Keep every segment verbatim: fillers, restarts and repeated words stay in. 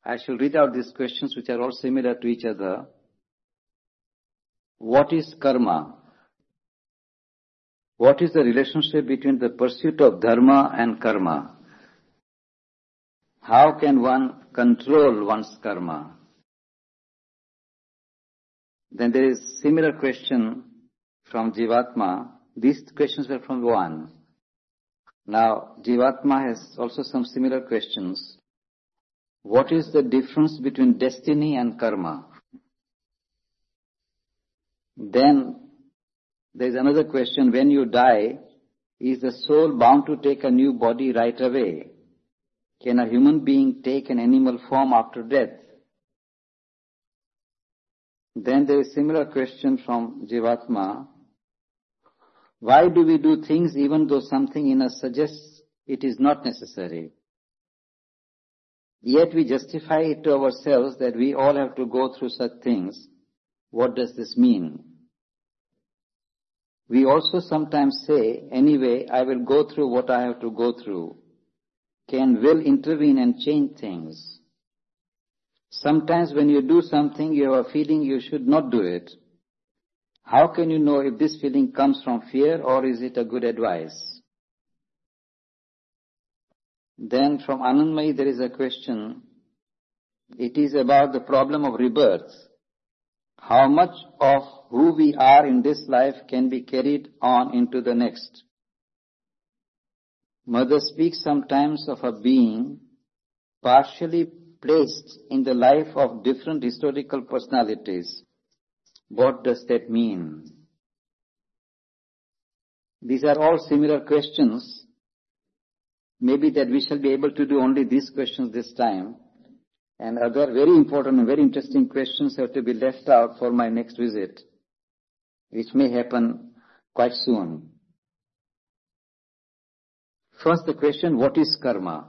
I shall read out these questions which are all similar to each other. What is karma? What is the relationship between the pursuit of dharma and karma? How can one control one's karma? Then there is similar question from Jivatma. These questions were from one. Now, Jivatma has also some similar questions. What is the difference between destiny and karma? Then there is another question. When you die, is the soul bound to take a new body right away? Can a human being take an animal form after death? Then there is a similar question from Jivatma. Why do we do things even though something in us suggests it is not necessary? Yet we justify it to ourselves that we all have to go through such things. What does this mean? We also sometimes say, anyway, I will go through what I have to go through. Can will intervene and change things? Sometimes when you do something, you have a feeling you should not do it. How can you know if this feeling comes from fear or is it a good advice? Then from Anandmayi there is a question. It is about the problem of rebirth. How much of who we are in this life can be carried on into the next? Mother speaks sometimes of a being partially placed in the life of different historical personalities. What does that mean? These are all similar questions. Maybe that we shall be able to do only these questions this time. And other very important and very interesting questions have to be left out for my next visit, which may happen quite soon. First the question, what is karma?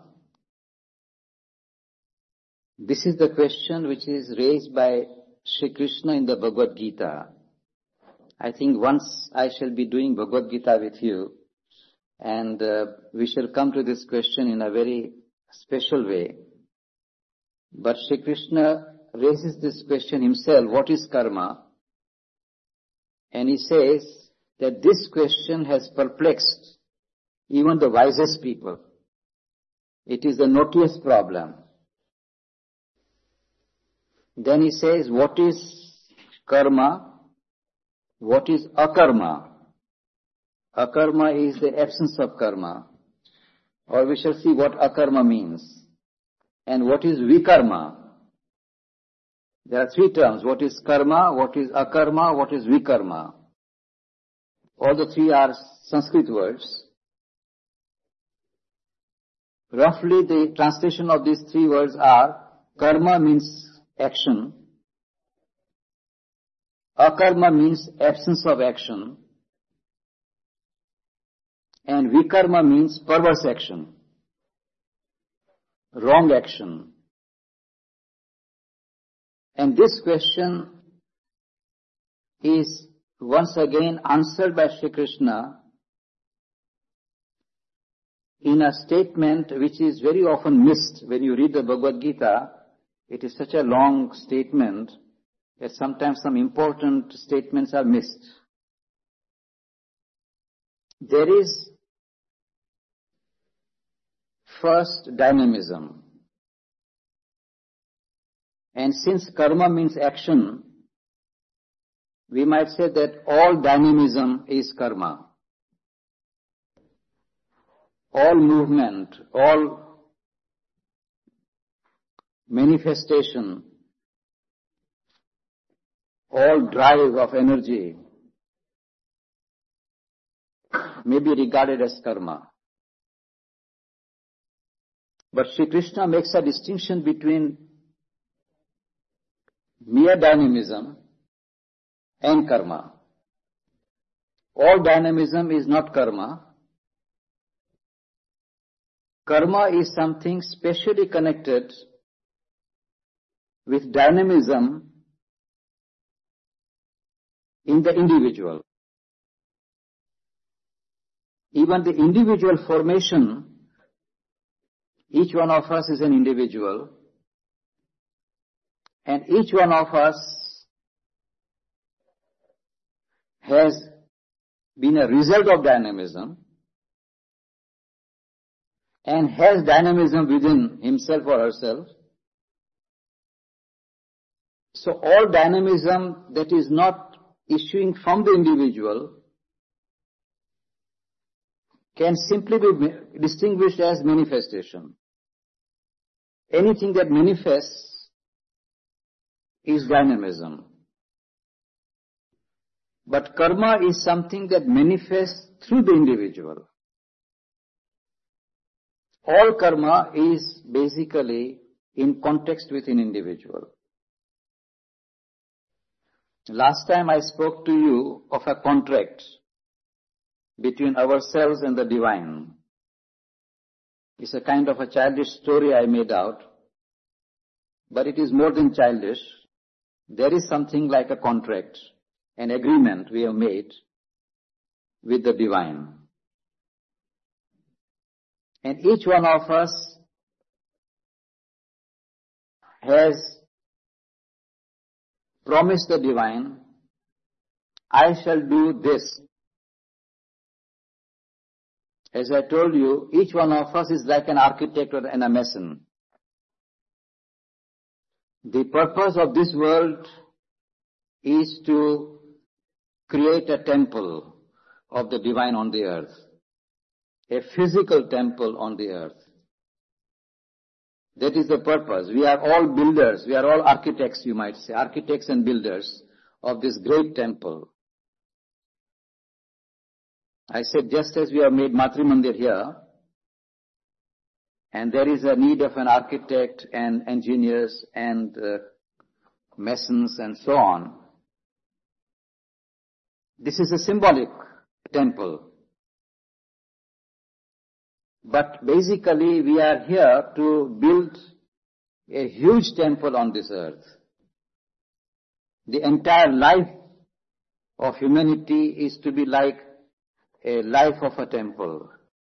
This is the question which is raised by Sri Krishna in the Bhagavad Gita. I think once I shall be doing Bhagavad Gita with you, and uh, we shall come to this question in a very special way. But Sri Krishna raises this question himself, what is karma? And he says that this question has perplexed even the wisest people. It is the knottiest problem. Then he says, what is karma? What is akarma? Akarma is the absence of karma. Or we shall see what akarma means. And what is vikarma? There are three terms. What is karma? What is akarma? What is vikarma? All the three are Sanskrit words. Roughly the translation of these three words are, karma means action, akarma means absence of action, and vikarma means perverse action, wrong action. And this question is once again answered by Sri Krishna in a statement which is very often missed. When you read the Bhagavad Gita, it is such a long statement that sometimes some important statements are missed. There is first dynamism. And since karma means action, we might say that all dynamism is karma. All movement, all manifestation, all drive of energy may be regarded as karma. But Sri Krishna makes a distinction between mere dynamism and karma. All dynamism is not karma. Karma is something specially connected with dynamism in the individual. Even the individual formation, each one of us is an individual, And each one of us has been a result of dynamism and has dynamism within himself or herself. So all dynamism that is not issuing from the individual can simply be distinguished as manifestation. Anything that manifests is dynamism. But karma is something that manifests through the individual. All karma is basically in context with an individual. Last time I spoke to you of a contract between ourselves and the divine. It's a kind of a childish story I made out, but it is more than childish. There is something like a contract, an agreement we have made with the divine. And each one of us has promised the divine, I shall do this. As I told you, each one of us is like an architect and a mason. The purpose of this world is to create a temple of the divine on the earth, a physical temple on the earth. That is the purpose. We are all builders, we are all architects, you might say, architects and builders of this great temple. I said just as we have made Matri Mandir here, and there is a need of an architect and engineers and uh, masons and so on. This is a symbolic temple. But basically we are here to build a huge temple on this earth. The entire life of humanity is to be like a life of a temple.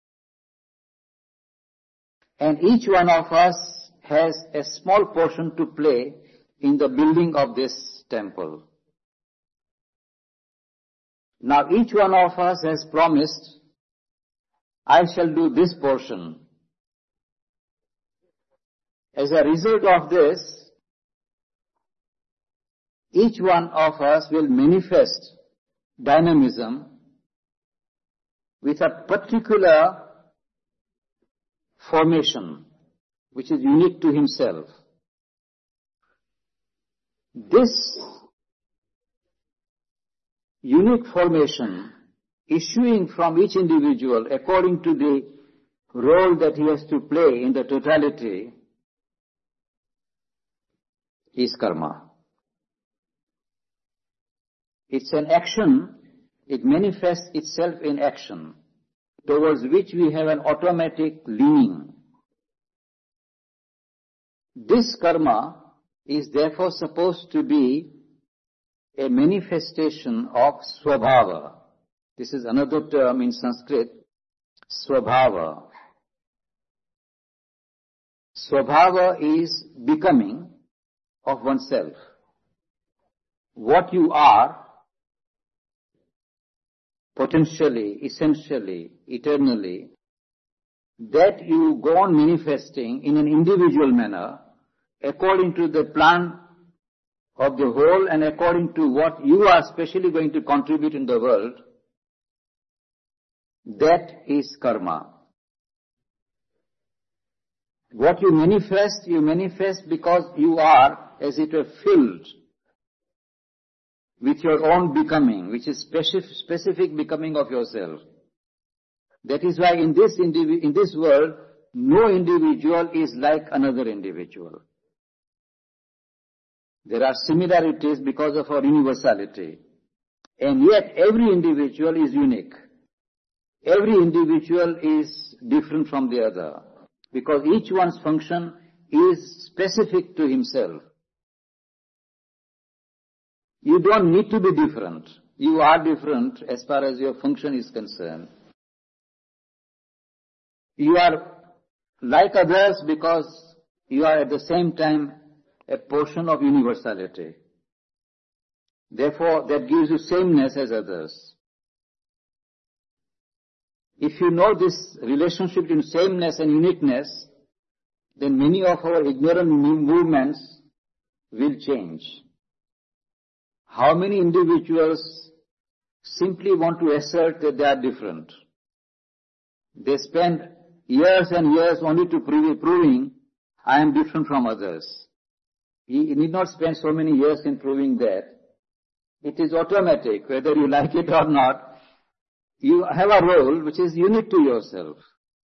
And each one of us has a small portion to play in the building of this temple. Now each one of us has promised, I shall do this portion. As a result of this, each one of us will manifest dynamism with a particular formation which is unique to himself. This unique formation issuing from each individual according to the role that he has to play in the totality is karma. It's an action, it manifests itself in action, towards which we have an automatic leaning. This karma is therefore supposed to be a manifestation of swabhava. This is another term in Sanskrit, swabhava. Swabhava is becoming of oneself. What you are, potentially, essentially, eternally, that you go on manifesting in an individual manner according to the plan of the whole and according to what you are specially going to contribute in the world, that is karma. What you manifest, you manifest because you are, as it were, filled with your own becoming, which is specific, specific becoming of yourself. That is why in this, indivi- in this world, no individual is like another individual. There are similarities because of our universality. And yet every individual is unique. Every individual is different from the other, because each one's function is specific to himself. You don't need to be different. You are different as far as your function is concerned. You are like others because you are at the same time a portion of universality. Therefore, that gives you sameness as others. If you know this relationship between sameness and uniqueness, then many of our ignorant movements will change. How many individuals simply want to assert that they are different? They spend years and years only to prove, proving, I am different from others. You need not spend so many years in proving that. It is automatic, whether you like it or not. You have a role which is unique to yourself.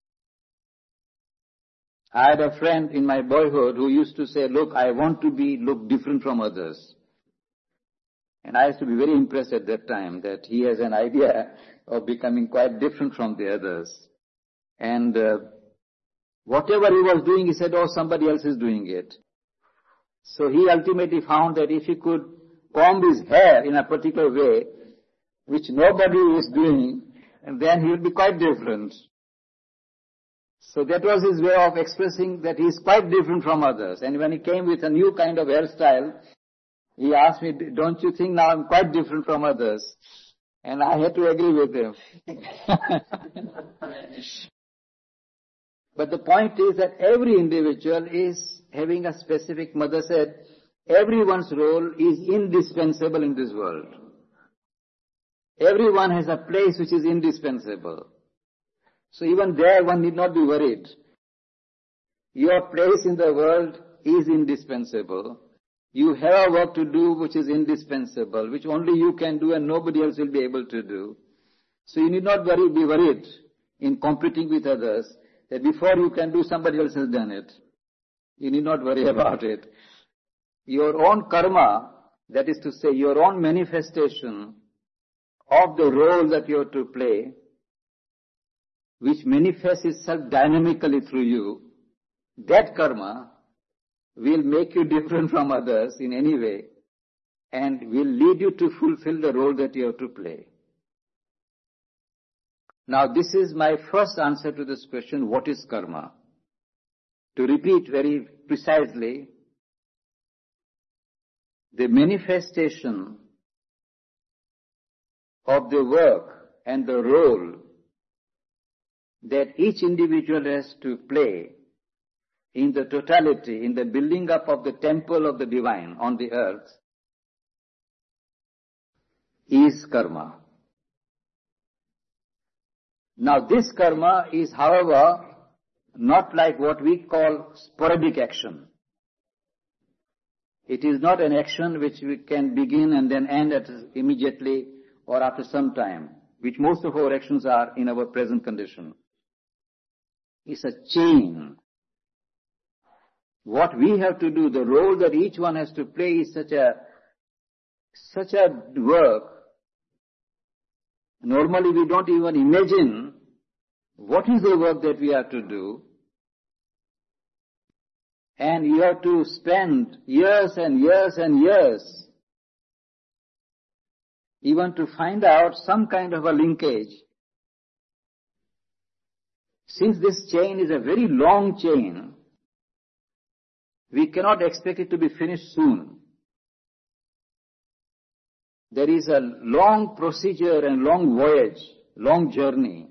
I had a friend in my boyhood who used to say, look, I want to be, look different from others. And I used to be very impressed at that time that he has an idea of becoming quite different from the others. And uh, whatever he was doing, he said, oh, somebody else is doing it. So he ultimately found that if he could comb his hair in a particular way, which nobody is doing, and then he will be quite different. So that was his way of expressing that he is quite different from others. And when he came with a new kind of hairstyle, he asked me, don't you think now I'm quite different from others? And I had to agree with him. But the point is that every individual is having a specific, Mother said, everyone's role is indispensable in this world. Everyone has a place which is indispensable. So even there one need not be worried. Your place in the world is indispensable. You have a work to do which is indispensable, which only you can do and nobody else will be able to do. So you need not worry, be worried in competing with others that before you can do, somebody else has done it. You need not worry about it. Your own karma, that is to say your own manifestation of the role that you have to play, which manifests itself dynamically through you, that karma will make you different from others in any way and will lead you to fulfill the role that you have to play. Now this is my first answer to this question, what is karma? To repeat very precisely, the manifestation of the work and the role that each individual has to play in the totality, in the building up of the temple of the divine on the earth, is karma. Now this karma is, however, not like what we call sporadic action. It is not an action which we can begin and then end at immediately or after some time, which most of our actions are in our present condition. It's a chain. What we have to do, the role that each one has to play is such a, such a work. Normally we don't even imagine what is the work that we have to do. And you have to spend years and years and years even to find out some kind of a linkage. Since this chain is a very long chain, we cannot expect it to be finished soon. There is a long procedure and long voyage, long journey.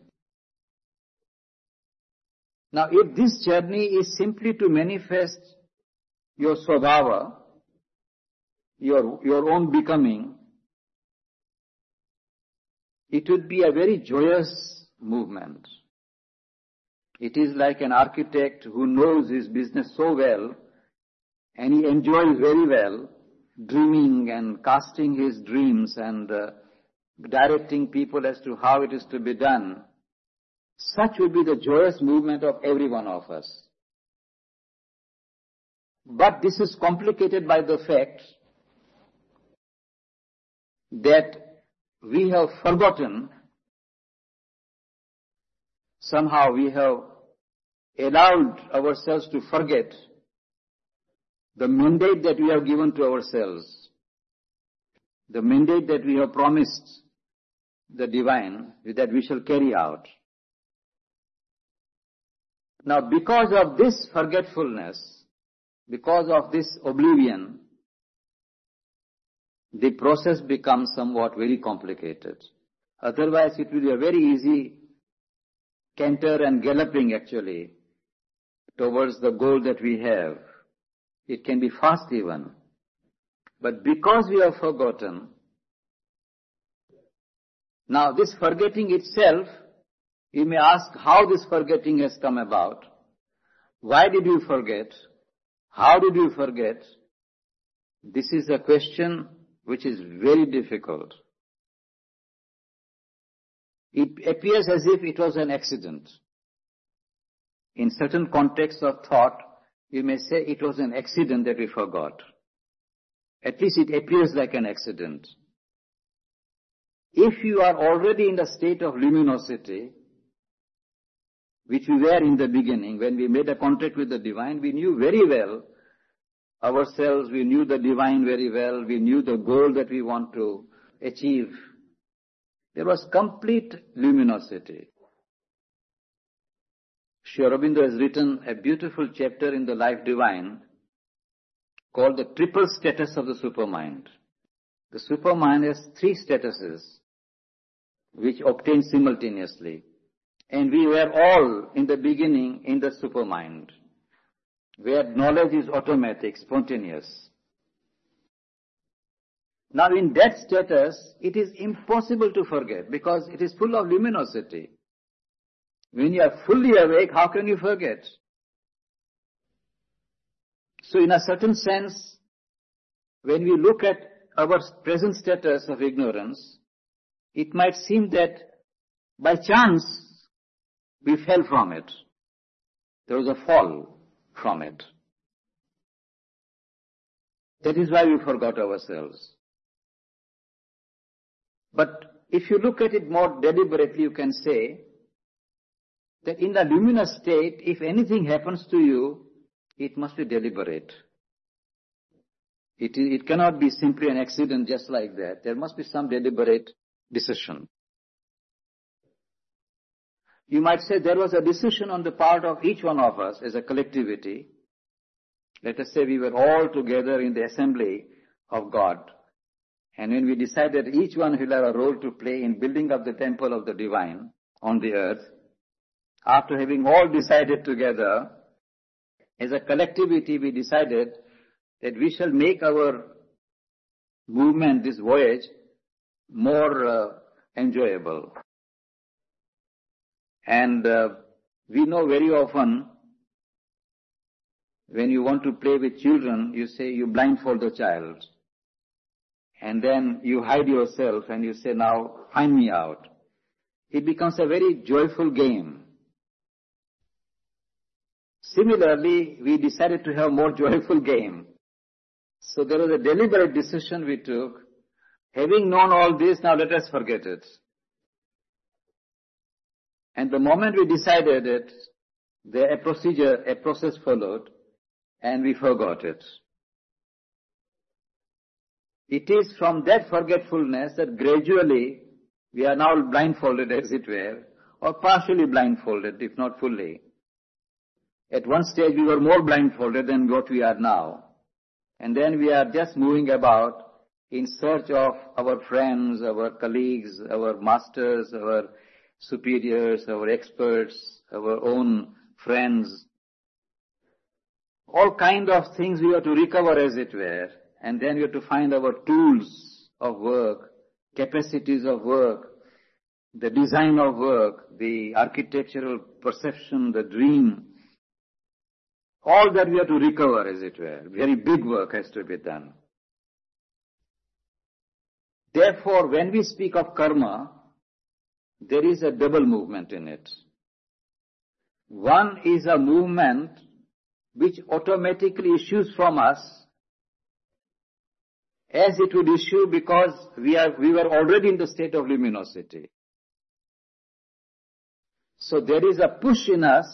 Now, if this journey is simply to manifest your svabhava, your, your own becoming, it would be a very joyous movement. It is like an architect who knows his business so well, and he enjoys very well dreaming and casting his dreams and uh, directing people as to how it is to be done. Such will be the joyous movement of every one of us. But this is complicated by the fact that we have forgotten, somehow we have allowed ourselves to forget the mandate that we have given to ourselves, the mandate that we have promised the divine that we shall carry out. Now, because of this forgetfulness, because of this oblivion, the process becomes somewhat very complicated. Otherwise, it will be a very easy canter and galloping actually towards the goal that we have. It can be fast even. But because we have forgotten, now this forgetting itself, you may ask how this forgetting has come about. Why did you forget? How did you forget? This is a question which is very difficult. It appears as if it was an accident. In certain contexts of thought, you may say it was an accident that we forgot. At least it appears like an accident. If you are already in the state of luminosity, which we were in the beginning, when we made a contact with the divine, we knew very well ourselves, we knew the divine very well, we knew the goal that we want to achieve. There was complete luminosity. Sri Aurobindo has written a beautiful chapter in the Life Divine called the triple status of the supermind. The supermind has three statuses which obtain simultaneously. And we were all in the beginning in the supermind, where knowledge is automatic, spontaneous. Now in that status, it is impossible to forget because it is full of luminosity. When you are fully awake, how can you forget? So in a certain sense, when we look at our present status of ignorance, it might seem that by chance we fell from it. There was a fall from it. That is why we forgot ourselves. But if you look at it more deliberately, you can say that in the luminous state, if anything happens to you, it must be deliberate. It, it cannot be simply an accident just like that. There must be some deliberate decision. You might say there was a decision on the part of each one of us as a collectivity. Let us say we were all together in the assembly of God. And when we decided each one will have a role to play in building up the temple of the divine on the earth, after having all decided together, as a collectivity we decided that we shall make our movement, this voyage, more uh, enjoyable. And uh, we know very often when you want to play with children, you say you blindfold the child. And then you hide yourself and you say, now find me out. It becomes a very joyful game. Similarly, we decided to have a more joyful game. So there was a deliberate decision we took. Having known all this, now let us forget it. And the moment we decided it, the, a procedure, a process followed, and we forgot it. It is from that forgetfulness that gradually we are now blindfolded, as it were, or partially blindfolded, if not fully. At one stage we were more blindfolded than what we are now. And then we are just moving about in search of our friends, our colleagues, our masters, our superiors, our experts, our own friends. All kind of things we have to recover, as it were. And then we have to find our tools of work, capacities of work, the design of work, the architectural perception, the dream. All that we have to recover, as it were. Very big work has to be done. Therefore, when we speak of karma, there is a double movement in it. One is a movement which automatically issues from us as it would issue because we are, we were already in the state of luminosity. So there is a push in us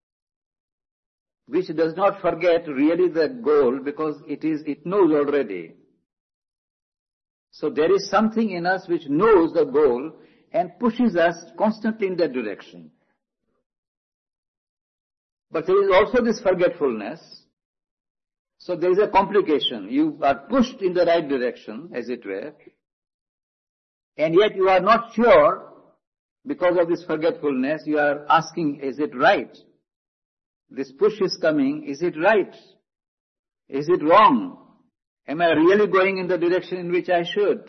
which does not forget really the goal because it is, it knows already. So there is something in us which knows the goal and pushes us constantly in that direction. But there is also this forgetfulness So there is a complication. You are pushed in the right direction, as it were, and yet you are not sure, because of this forgetfulness, you are asking, is it right? This push is coming, is it right? Is it wrong? Am I really going in the direction in which I should?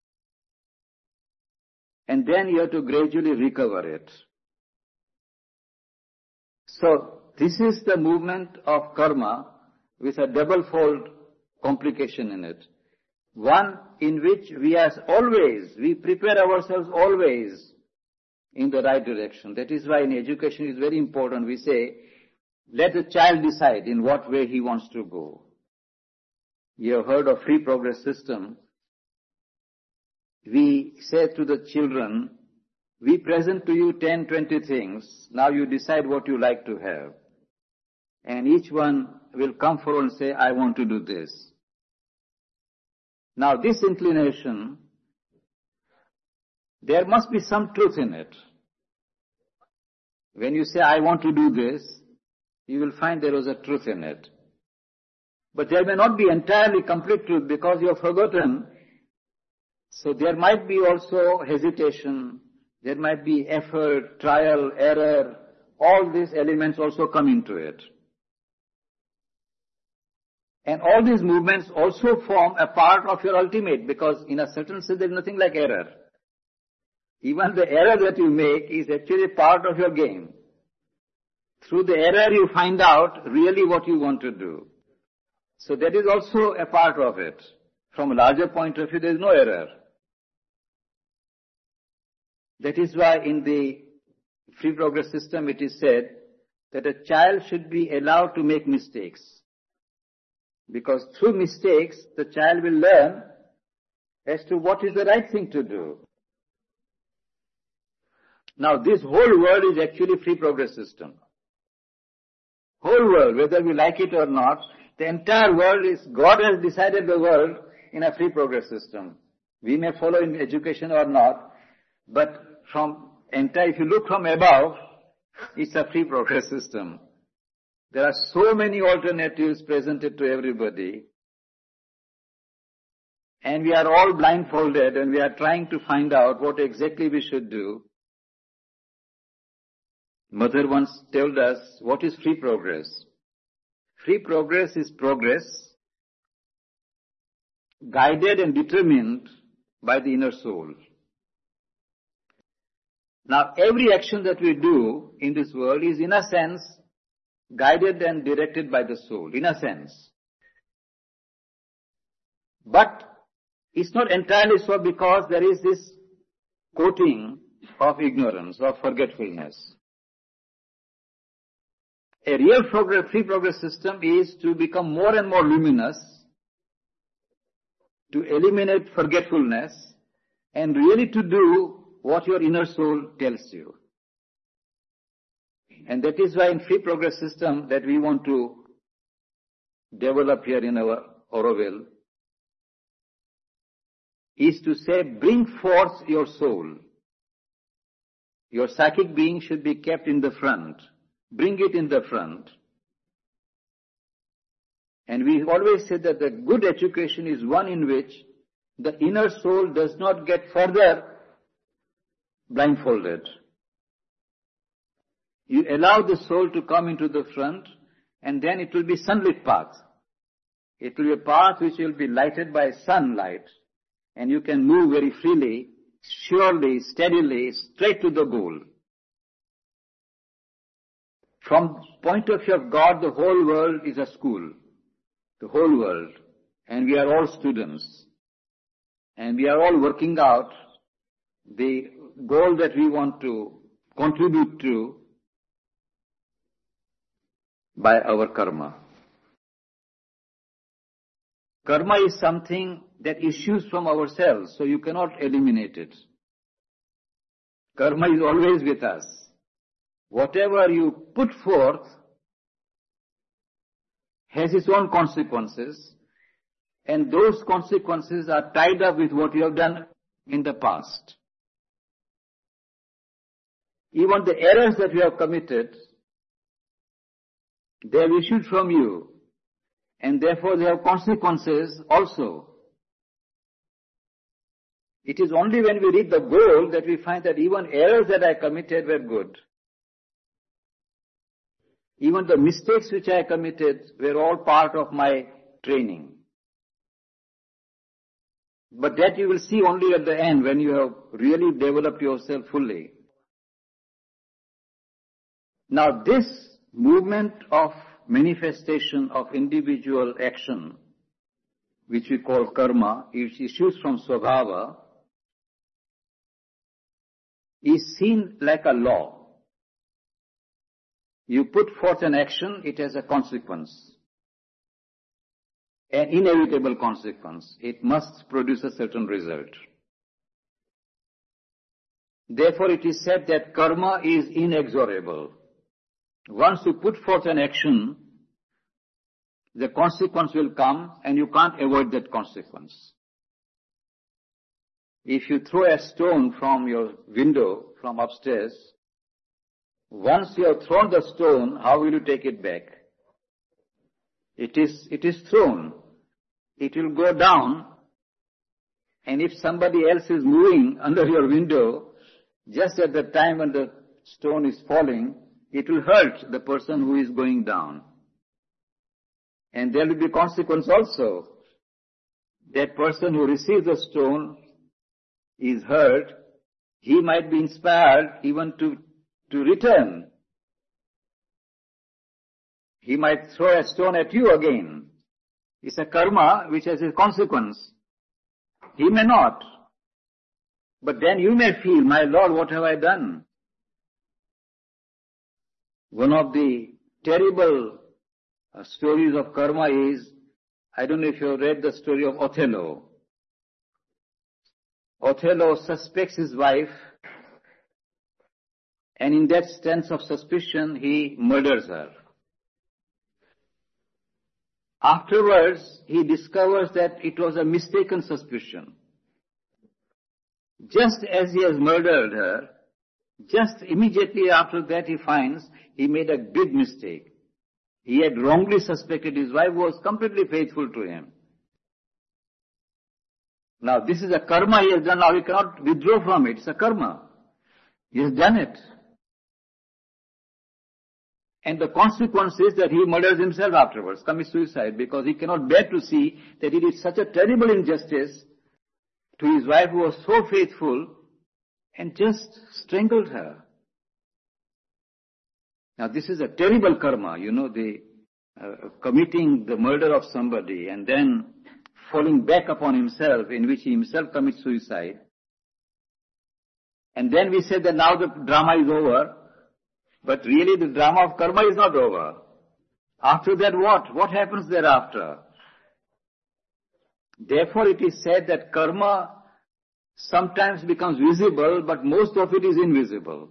And then you have to gradually recover it. So, this is the movement of karma with a double-fold complication in it. One in which we are always, we prepare ourselves always in the right direction. That is why in education it is very important. We say, let the child decide in what way he wants to go. You have heard of free progress system. We say to the children, we present to you ten, twenty things. Now you decide what you like to have. And each one will come forward and say, I want to do this. Now this inclination, there must be some truth in it. When you say, I want to do this, you will find there was a truth in it. But there may not be entirely complete truth because you have forgotten. So there might be also hesitation, there might be effort, trial, error, all these elements also come into it. And all these movements also form a part of your ultimate, because in a certain sense there is nothing like error. Even the error that you make is actually part of your game. Through the error you find out really what you want to do. So that is also a part of it. From a larger point of view, there is no error. That is why in the free progress system it is said that a child should be allowed to make mistakes. Because through mistakes, the child will learn as to what is the right thing to do. Now this whole world is actually free progress system. Whole world, whether we like it or not, the entire world is, God has decided the world in a free progress system. We may follow in education or not, but from entire, if you look from above, it's a free progress system. There are so many alternatives presented to everybody, and we are all blindfolded and we are trying to find out what exactly we should do. Mother once told us, what is free progress? Free progress is progress guided and determined by the inner soul. Now every action that we do in this world is in a sense guided and directed by the soul, in a sense. But it's not entirely so, because there is this coating of ignorance, of forgetfulness. A real progress, free progress system is to become more and more luminous, to eliminate forgetfulness, and really to do what your inner soul tells you. And that is why in free progress system that we want to develop here in our Auroville is to say, bring forth your soul. Your psychic being should be kept in the front. Bring it in the front. And we always say that the good education is one in which the inner soul does not get further blindfolded. You allow the soul to come into the front, and then it will be sunlit path. It will be a path which will be lighted by sunlight, and you can move very freely, surely, steadily, straight to the goal. From the point of view of God, the whole world is a school. The whole world. And we are all students. And we are all working out the goal that we want to contribute to by our karma. Karma is something that issues from ourselves, so you cannot eliminate it. Karma is always with us. Whatever you put forth has its own consequences, and those consequences are tied up with what you have done in the past. Even the errors that you have committed, they have issued from you, and therefore they have consequences also. It is only when we reach the goal that we find that even errors that I committed were good. Even the mistakes which I committed were all part of my training. But that you will see only at the end when you have really developed yourself fully. Now this movement of manifestation of individual action, which we call karma, which issues from Swabhava, is seen like a law. You put forth an action, it has a consequence. An inevitable consequence. It must produce a certain result. Therefore it is said that karma is inexorable. Once you put forth an action, the consequence will come and you can't avoid that consequence. If you throw a stone from your window, from upstairs, once you have thrown the stone, how will you take it back? It is, it is thrown. It will go down, and if somebody else is moving under your window, just at the time when the stone is falling, it will hurt the person who is going down. And there will be consequence also. That person who receives the stone is hurt, he might be inspired even to, to return. He might throw a stone at you again. It's a karma which has a consequence. He may not. But then you may feel, my Lord, what have I done? One of the terrible uh, stories of karma is, I don't know if you have read the story of Othello. Othello suspects his wife, and in that sense of suspicion, he murders her. Afterwards, he discovers that it was a mistaken suspicion. Just as he has murdered her, just immediately after that he finds he made a big mistake. He had wrongly suspected his wife was completely faithful to him. Now this is a karma he has done, now he cannot withdraw from it. It's a karma. He has done it. And the consequence is that he murders himself afterwards, commits suicide, because he cannot bear to see that he did such a terrible injustice to his wife who was so faithful and just strangled her. Now this is a terrible karma, you know, the uh, committing the murder of somebody and then falling back upon himself, in which he himself commits suicide. And then we say that now the drama is over. But really the drama of karma is not over. After that what? What happens thereafter? Therefore it is said that karma sometimes becomes visible, but most of it is invisible.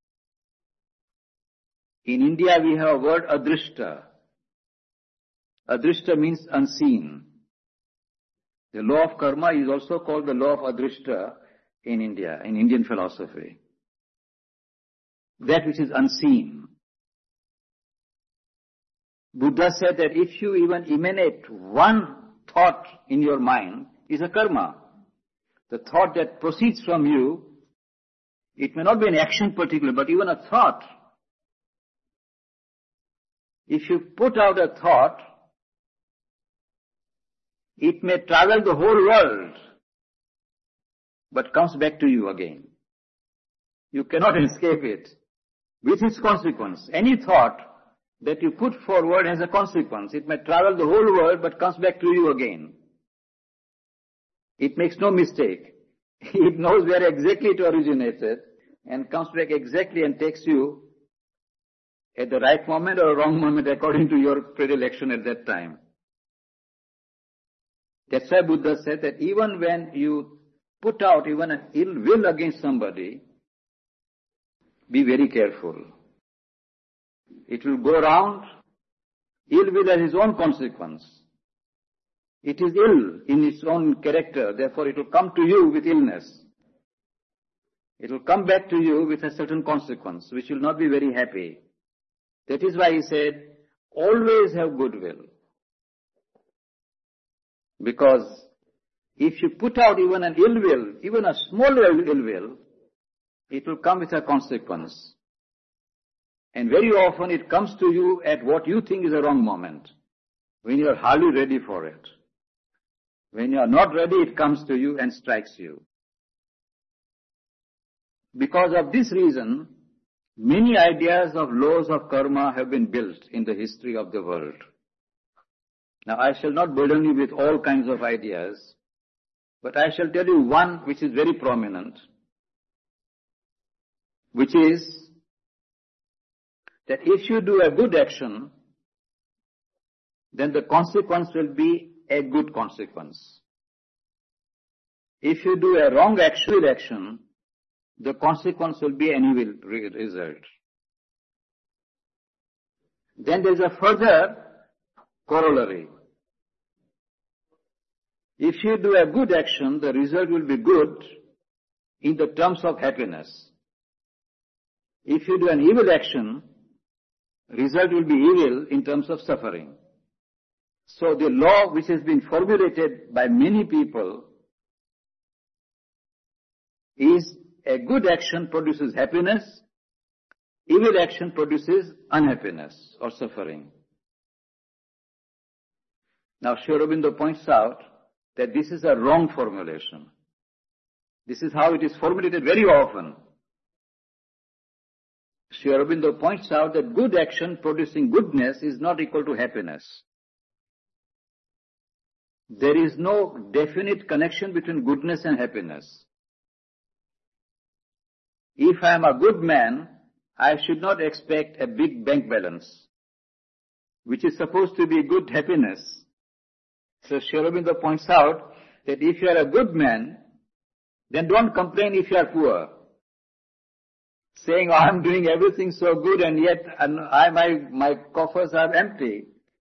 In India we have a word adrishta. Adrishta means unseen. The law of karma is also called the law of adrishta in India, in Indian philosophy. That which is unseen. Buddha said that if you even emanate one thought in your mind, is a karma. The thought that proceeds from you, it may not be an action particular, but even a thought. If you put out a thought, it may travel the whole world, but comes back to you again. You cannot escape it. With its consequence. Any thought that you put forward has a consequence. It may travel the whole world but comes back to you again. It makes no mistake. It knows where exactly it originated and comes back exactly and takes you at the right moment or wrong moment according to your predilection at that time. That's why Buddha said that even when you put out even an ill will against somebody, be very careful. It will go round. Ill will has its own consequence. It is ill in its own character, therefore it will come to you with illness. It will come back to you with a certain consequence, which will not be very happy. That is why he said, always have goodwill. Because if you put out even an ill will, even a small ill will, it will come with a consequence. And very often it comes to you at what you think is a wrong moment, when you are hardly ready for it. When you are not ready, it comes to you and strikes you. Because of this reason, many ideas of laws of karma have been built in the history of the world. Now, I shall not burden you with all kinds of ideas, but I shall tell you one which is very prominent, which is that if you do a good action, then the consequence will be a good consequence. If you do a wrong actual action, the consequence will be an evil result. Then there is a further corollary. If you do a good action, the result will be good in the terms of happiness. If you do an evil action, result will be evil in terms of suffering. So the law which has been formulated by many people is a good action produces happiness, evil action produces unhappiness or suffering. Now Sri Aurobindo points out that this is a wrong formulation. This is how it is formulated very often. Sri Aurobindo points out that good action producing goodness is not equal to happiness. There is no definite connection between goodness and happiness. If I am a good man, I should not expect a big bank balance, which is supposed to be good happiness. So Sri Aurobindo points out that if you are a good man, then don't complain if you are poor. Saying, oh, I am doing everything so good and yet I, my, my coffers are empty.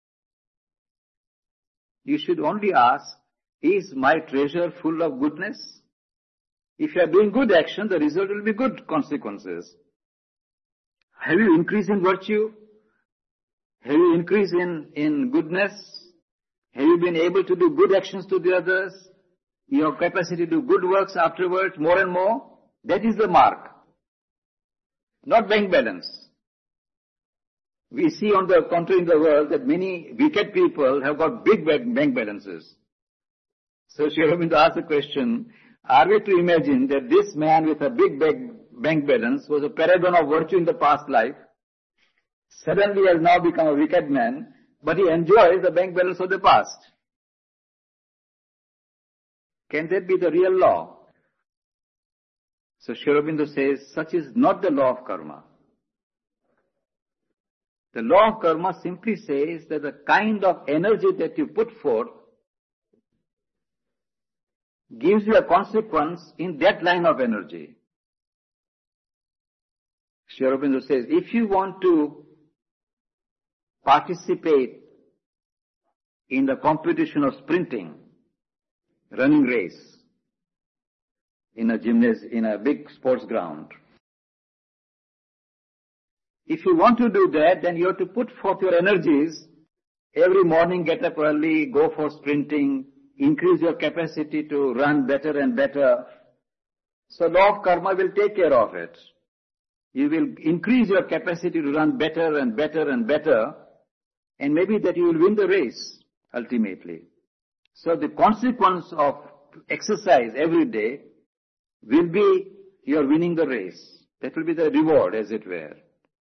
You should only ask, is my treasure full of goodness? If you are doing good action, the result will be good consequences. Have you increased in virtue? Have you increased in, in goodness? Have you been able to do good actions to the others? Your capacity to do good works afterwards, more and more? That is the mark. Not bank balance. We see on the contrary in the world that many wicked people have got big bank balances. So Sri Aurobindo asked the question, are we to imagine that this man with a big bank balance was a paragon of virtue in the past life, suddenly has now become a wicked man, but he enjoys the bank balance of the past? Can that be the real law? So Sri Aurobindo says, such is not the law of karma. The law of karma simply says that the kind of energy that you put forth gives you a consequence in that line of energy. Sri Aurobindo says, if you want to participate in the competition of sprinting, running race, in a gymnasium, in a big sports ground, if you want to do that, then you have to put forth your energies. Every morning get up early, go for sprinting, increase your capacity to run better and better. So law of karma will take care of it. You will increase your capacity to run better and better and better, and maybe that you will win the race ultimately. So the consequence of exercise every day will be your winning the race. That will be the reward, as it were.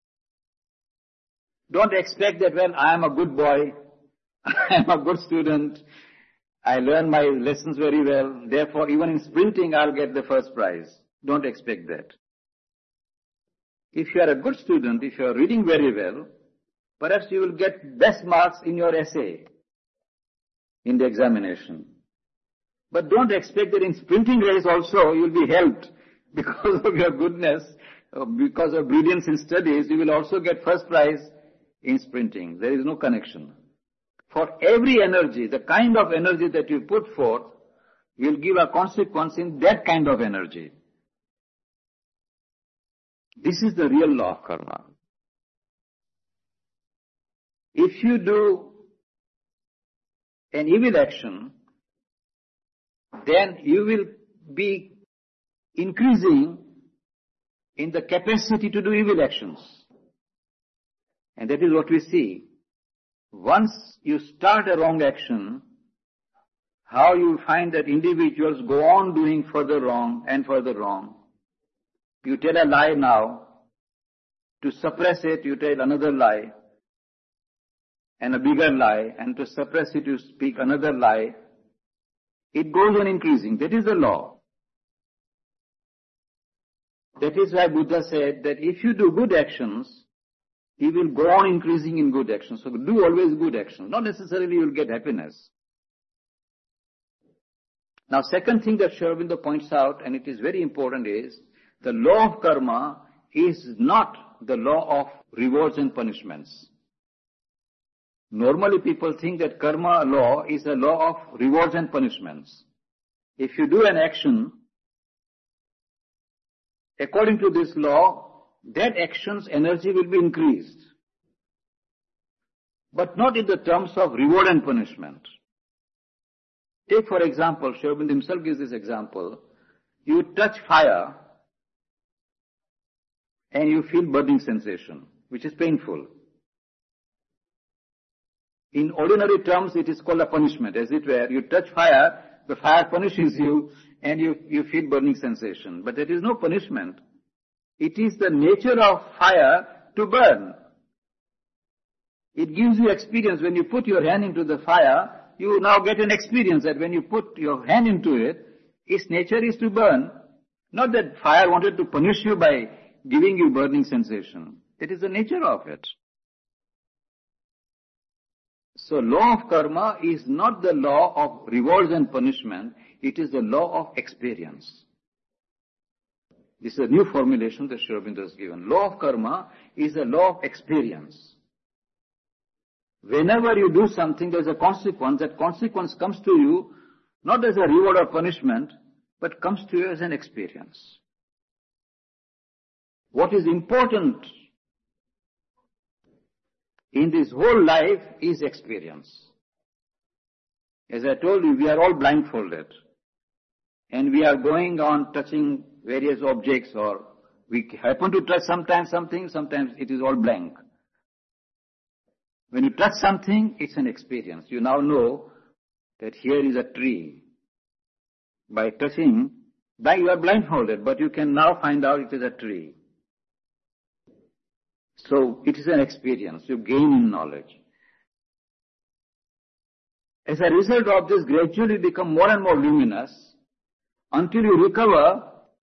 Don't expect that, well, I am a good boy, I am a good student, I learn my lessons very well, therefore even in sprinting I'll get the first prize. Don't expect that. If you are a good student, if you are reading very well, perhaps you will get best marks in your essay, in the examination. But don't expect that in sprinting race also you will be helped because of your goodness, because of brilliance in studies, you will also get first prize in sprinting. There is no connection. For every energy, the kind of energy that you put forth will give a consequence in that kind of energy. This is the real law of karma. If you do an evil action, then you will be increasing in the capacity to do evil actions. And that is what we see. Once you start a wrong action, how you find that individuals go on doing further wrong and further wrong. You tell a lie now. To suppress it, you tell another lie. And a bigger lie. And to suppress it, you speak another lie. It goes on increasing. That is the law. That is why Buddha said that if you do good actions, he will go on increasing in good actions. So do always good actions. Not necessarily you will get happiness. Now second thing that Sri Aurobindo points out, and it is very important, is the law of karma is not the law of rewards and punishments. Normally people think that karma law is a law of rewards and punishments. If you do an action, according to this law, that action's energy will be increased. But not in the terms of reward and punishment. Take for example, Sri Aurobindo himself gives this example. You touch fire and you feel burning sensation, which is painful. In ordinary terms, it is called a punishment, as it were. You touch fire, the fire punishes you, and you, you feel burning sensation. But there is no punishment. It is the nature of fire to burn. It gives you experience. When you put your hand into the fire, you now get an experience that when you put your hand into it, its nature is to burn. Not that fire wanted to punish you by giving you burning sensation. It is the nature of it. So law of karma is not the law of rewards and punishment. It is the law of experience. This is a new formulation that Sri Aurobindo has given. Law of karma is a law of experience. Whenever you do something, there is a consequence. That consequence comes to you not as a reward or punishment, but comes to you as an experience. What is important in this whole life is experience. As I told you, we are all blindfolded. And we are going on touching various objects, or we happen to touch sometimes something, sometimes it is all blank. When you touch something, it's an experience. You now know that here is a tree. By touching, you are blindfolded, but you can now find out it is a tree. So it is an experience. You gain in knowledge. As a result of this, gradually become more and more luminous until you recover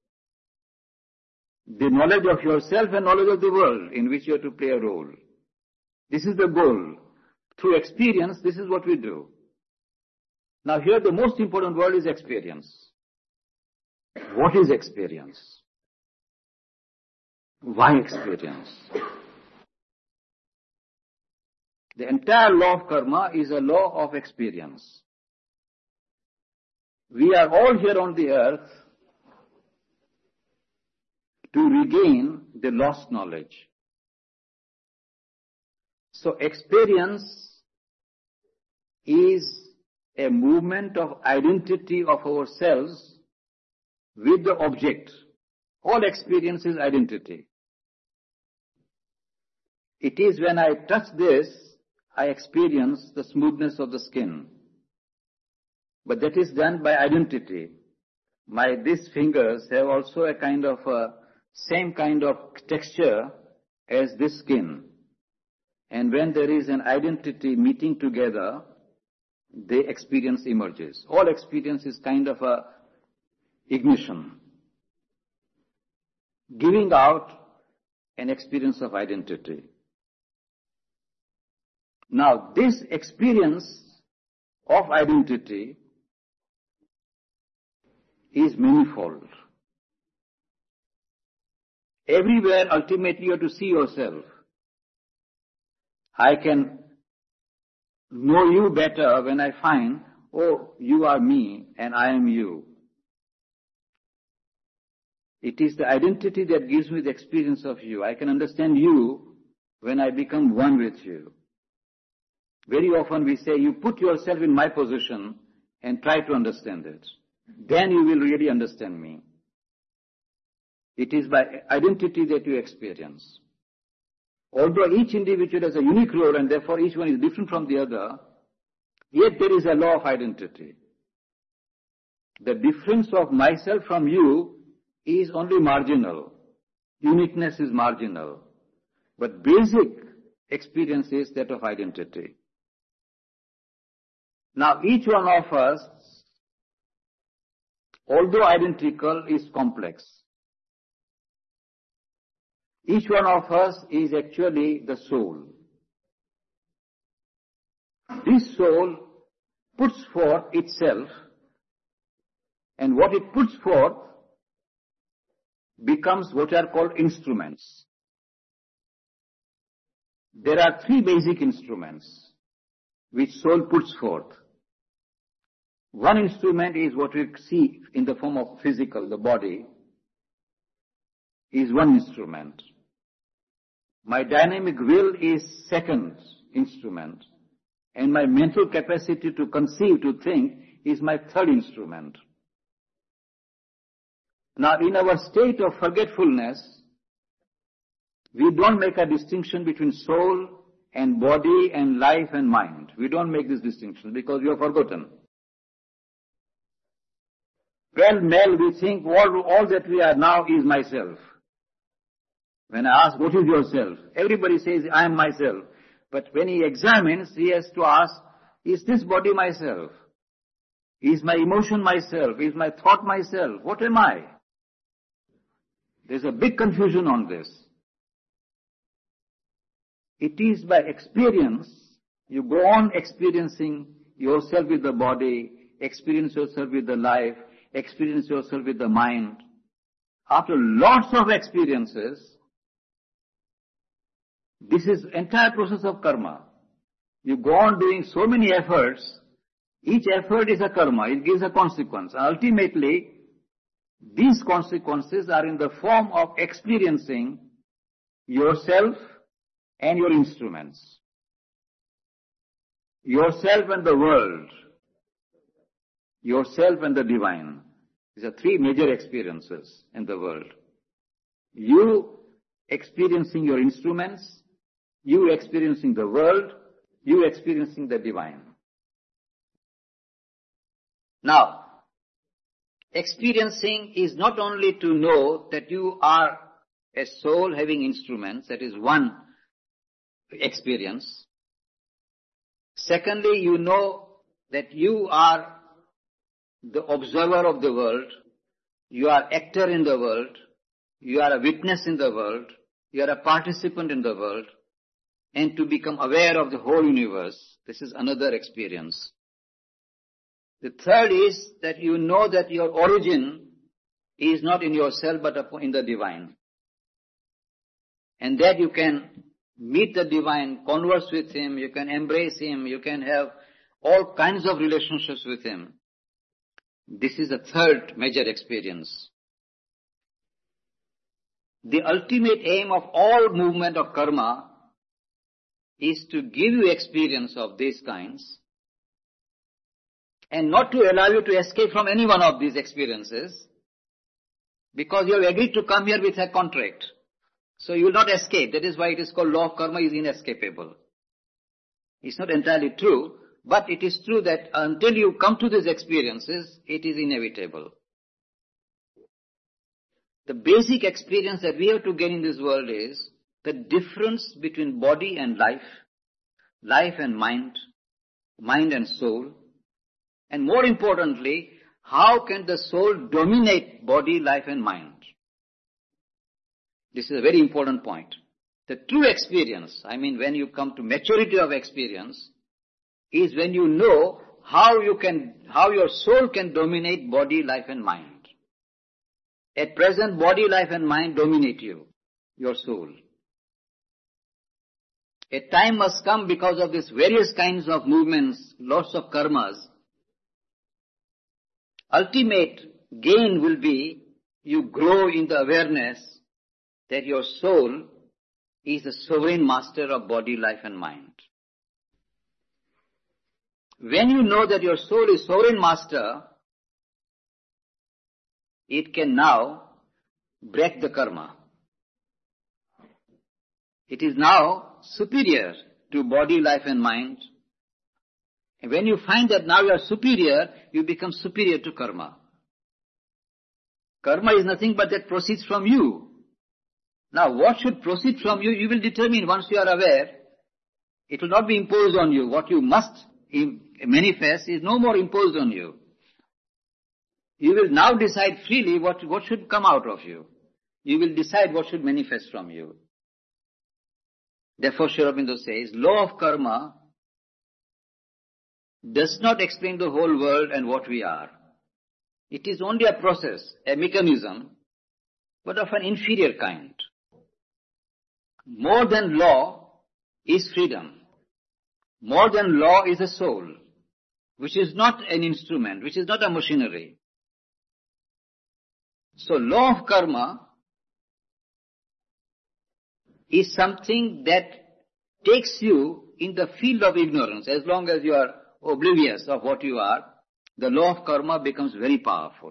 the knowledge of yourself and knowledge of the world in which you have to play a role. This is the goal. Through experience, this is what we do. Now here the most important word is experience. What is experience? Why experience? The entire law of karma is a law of experience. We are all here on the earth to regain the lost knowledge. So experience is a movement of identity of ourselves with the object. All experience is identity. It is when I touch this, I experience the smoothness of the skin. But that is done by identity. My, these fingers have also a kind of a, same kind of texture as this skin. And when there is an identity meeting together, the experience emerges. All experience is kind of a ignition, giving out an experience of identity. Now, this experience of identity is manifold. Everywhere, ultimately, you have to see yourself. I can know you better when I find, oh, you are me and I am you. It is the identity that gives me the experience of you. I can understand you when I become one with you. Very often we say, you put yourself in my position and try to understand it. then you will really understand me. It is by identity that you experience. Although each individual has a unique role and therefore each one is different from the other, yet there is a law of identity. The difference of myself from you is only marginal. Uniqueness is marginal. But basic experience is that of identity. Now each one of us, although identical, is complex. Each one of us is actually the soul. This soul puts forth itself, and what it puts forth becomes what are called instruments. There are three basic instruments which soul puts forth. One instrument is what we see in the form of physical, the body, is one instrument. My dynamic will is second instrument, and my mental capacity to conceive, to think, is my third instrument. Now, in our state of forgetfulness, we don't make a distinction between soul and body and life and mind. We don't make this distinction because we have forgotten. Well, Mel, we think all, all that we are now is myself. When I ask, what is yourself? Everybody says, I am myself. But when he examines, he has to ask, is this body myself? Is my emotion myself? Is my thought myself? What am I? There's a big confusion on this. It is by experience, you go on experiencing yourself with the body, experience yourself with the life, experience yourself with the mind. After lots of experiences, this is entire process of karma. You go on doing so many efforts, each effort is a karma, it gives a consequence. And ultimately, these consequences are in the form of experiencing yourself and your instruments. Yourself and the world. Yourself and the divine. These are three major experiences in the world. You experiencing your instruments, you experiencing the world, you experiencing the divine. Now, experiencing is not only to know that you are a soul having instruments, that is one experience. Secondly, you know that you are the observer of the world, you are actor in the world, you are a witness in the world, you are a participant in the world, and to become aware of the whole universe. This is another experience. The third is that you know that your origin is not in yourself but in the divine. And that you can meet the divine, converse with him, you can embrace him, you can have all kinds of relationships with him. This is the third major experience. The ultimate aim of all movement of karma is to give you experience of these kinds and not to allow you to escape from any one of these experiences because you have agreed to come here with a contract. So you will not escape. That is why it is called law of karma is inescapable. It's not entirely true, but it is true that until you come to these experiences, it is inevitable. The basic experience that we have to gain in this world is the difference between body and life, life and mind, mind and soul, and more importantly, how can the soul dominate body, life and mind? This is a very important point. The true experience, I mean when you come to maturity of experience, is when you know how you can, how your soul can dominate body, life and mind. At present, body, life and mind dominate you, your soul. A time must come because of these various kinds of movements, lots of karmas. Ultimate gain will be you grow in the awareness that your soul is the sovereign master of body, life and mind. When you know that your soul is sovereign master, it can now break the karma. It is now superior to body, life and mind. And when you find that now you are superior, you become superior to karma. Karma is nothing but that proceeds from you. Now what should proceed from you, you will determine once you are aware. It will not be imposed on you. What you must manifest is no more imposed on you. You will now decide freely what, what should come out of you. You will decide what should manifest from you. Therefore, Sri Aurobindo says, law of karma does not explain the whole world and what we are. It is only a process, a mechanism, but of an inferior kind. More than law is freedom. More than law is a soul, which is not an instrument, which is not a machinery. So law of karma is something that takes you in the field of ignorance. As long as you are oblivious of what you are, the law of karma becomes very powerful.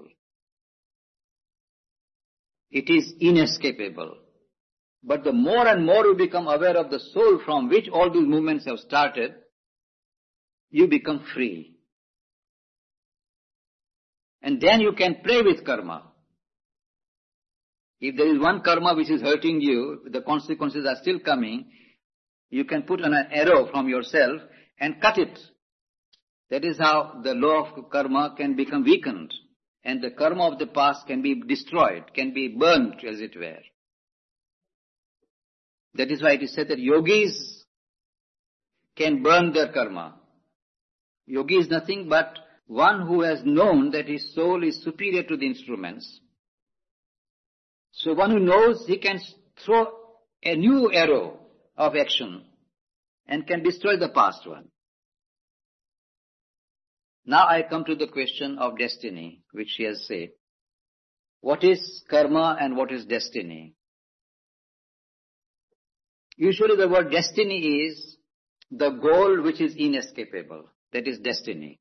It is inescapable. But the more and more you become aware of the soul from which all these movements have started, you become free. And then you can play with karma. If there is one karma which is hurting you, the consequences are still coming, you can put an arrow from yourself and cut it. That is how the law of karma can become weakened, and the karma of the past can be destroyed, can be burnt, as it were. That is why it is said that yogis can burn their karma. Yogi is nothing but one who has known that his soul is superior to the instruments. So one who knows he can throw a new arrow of action and can destroy the past one. Now I come to the question of destiny, which she has said. What is karma and what is destiny? Usually the word destiny is the goal which is inescapable. That is destiny.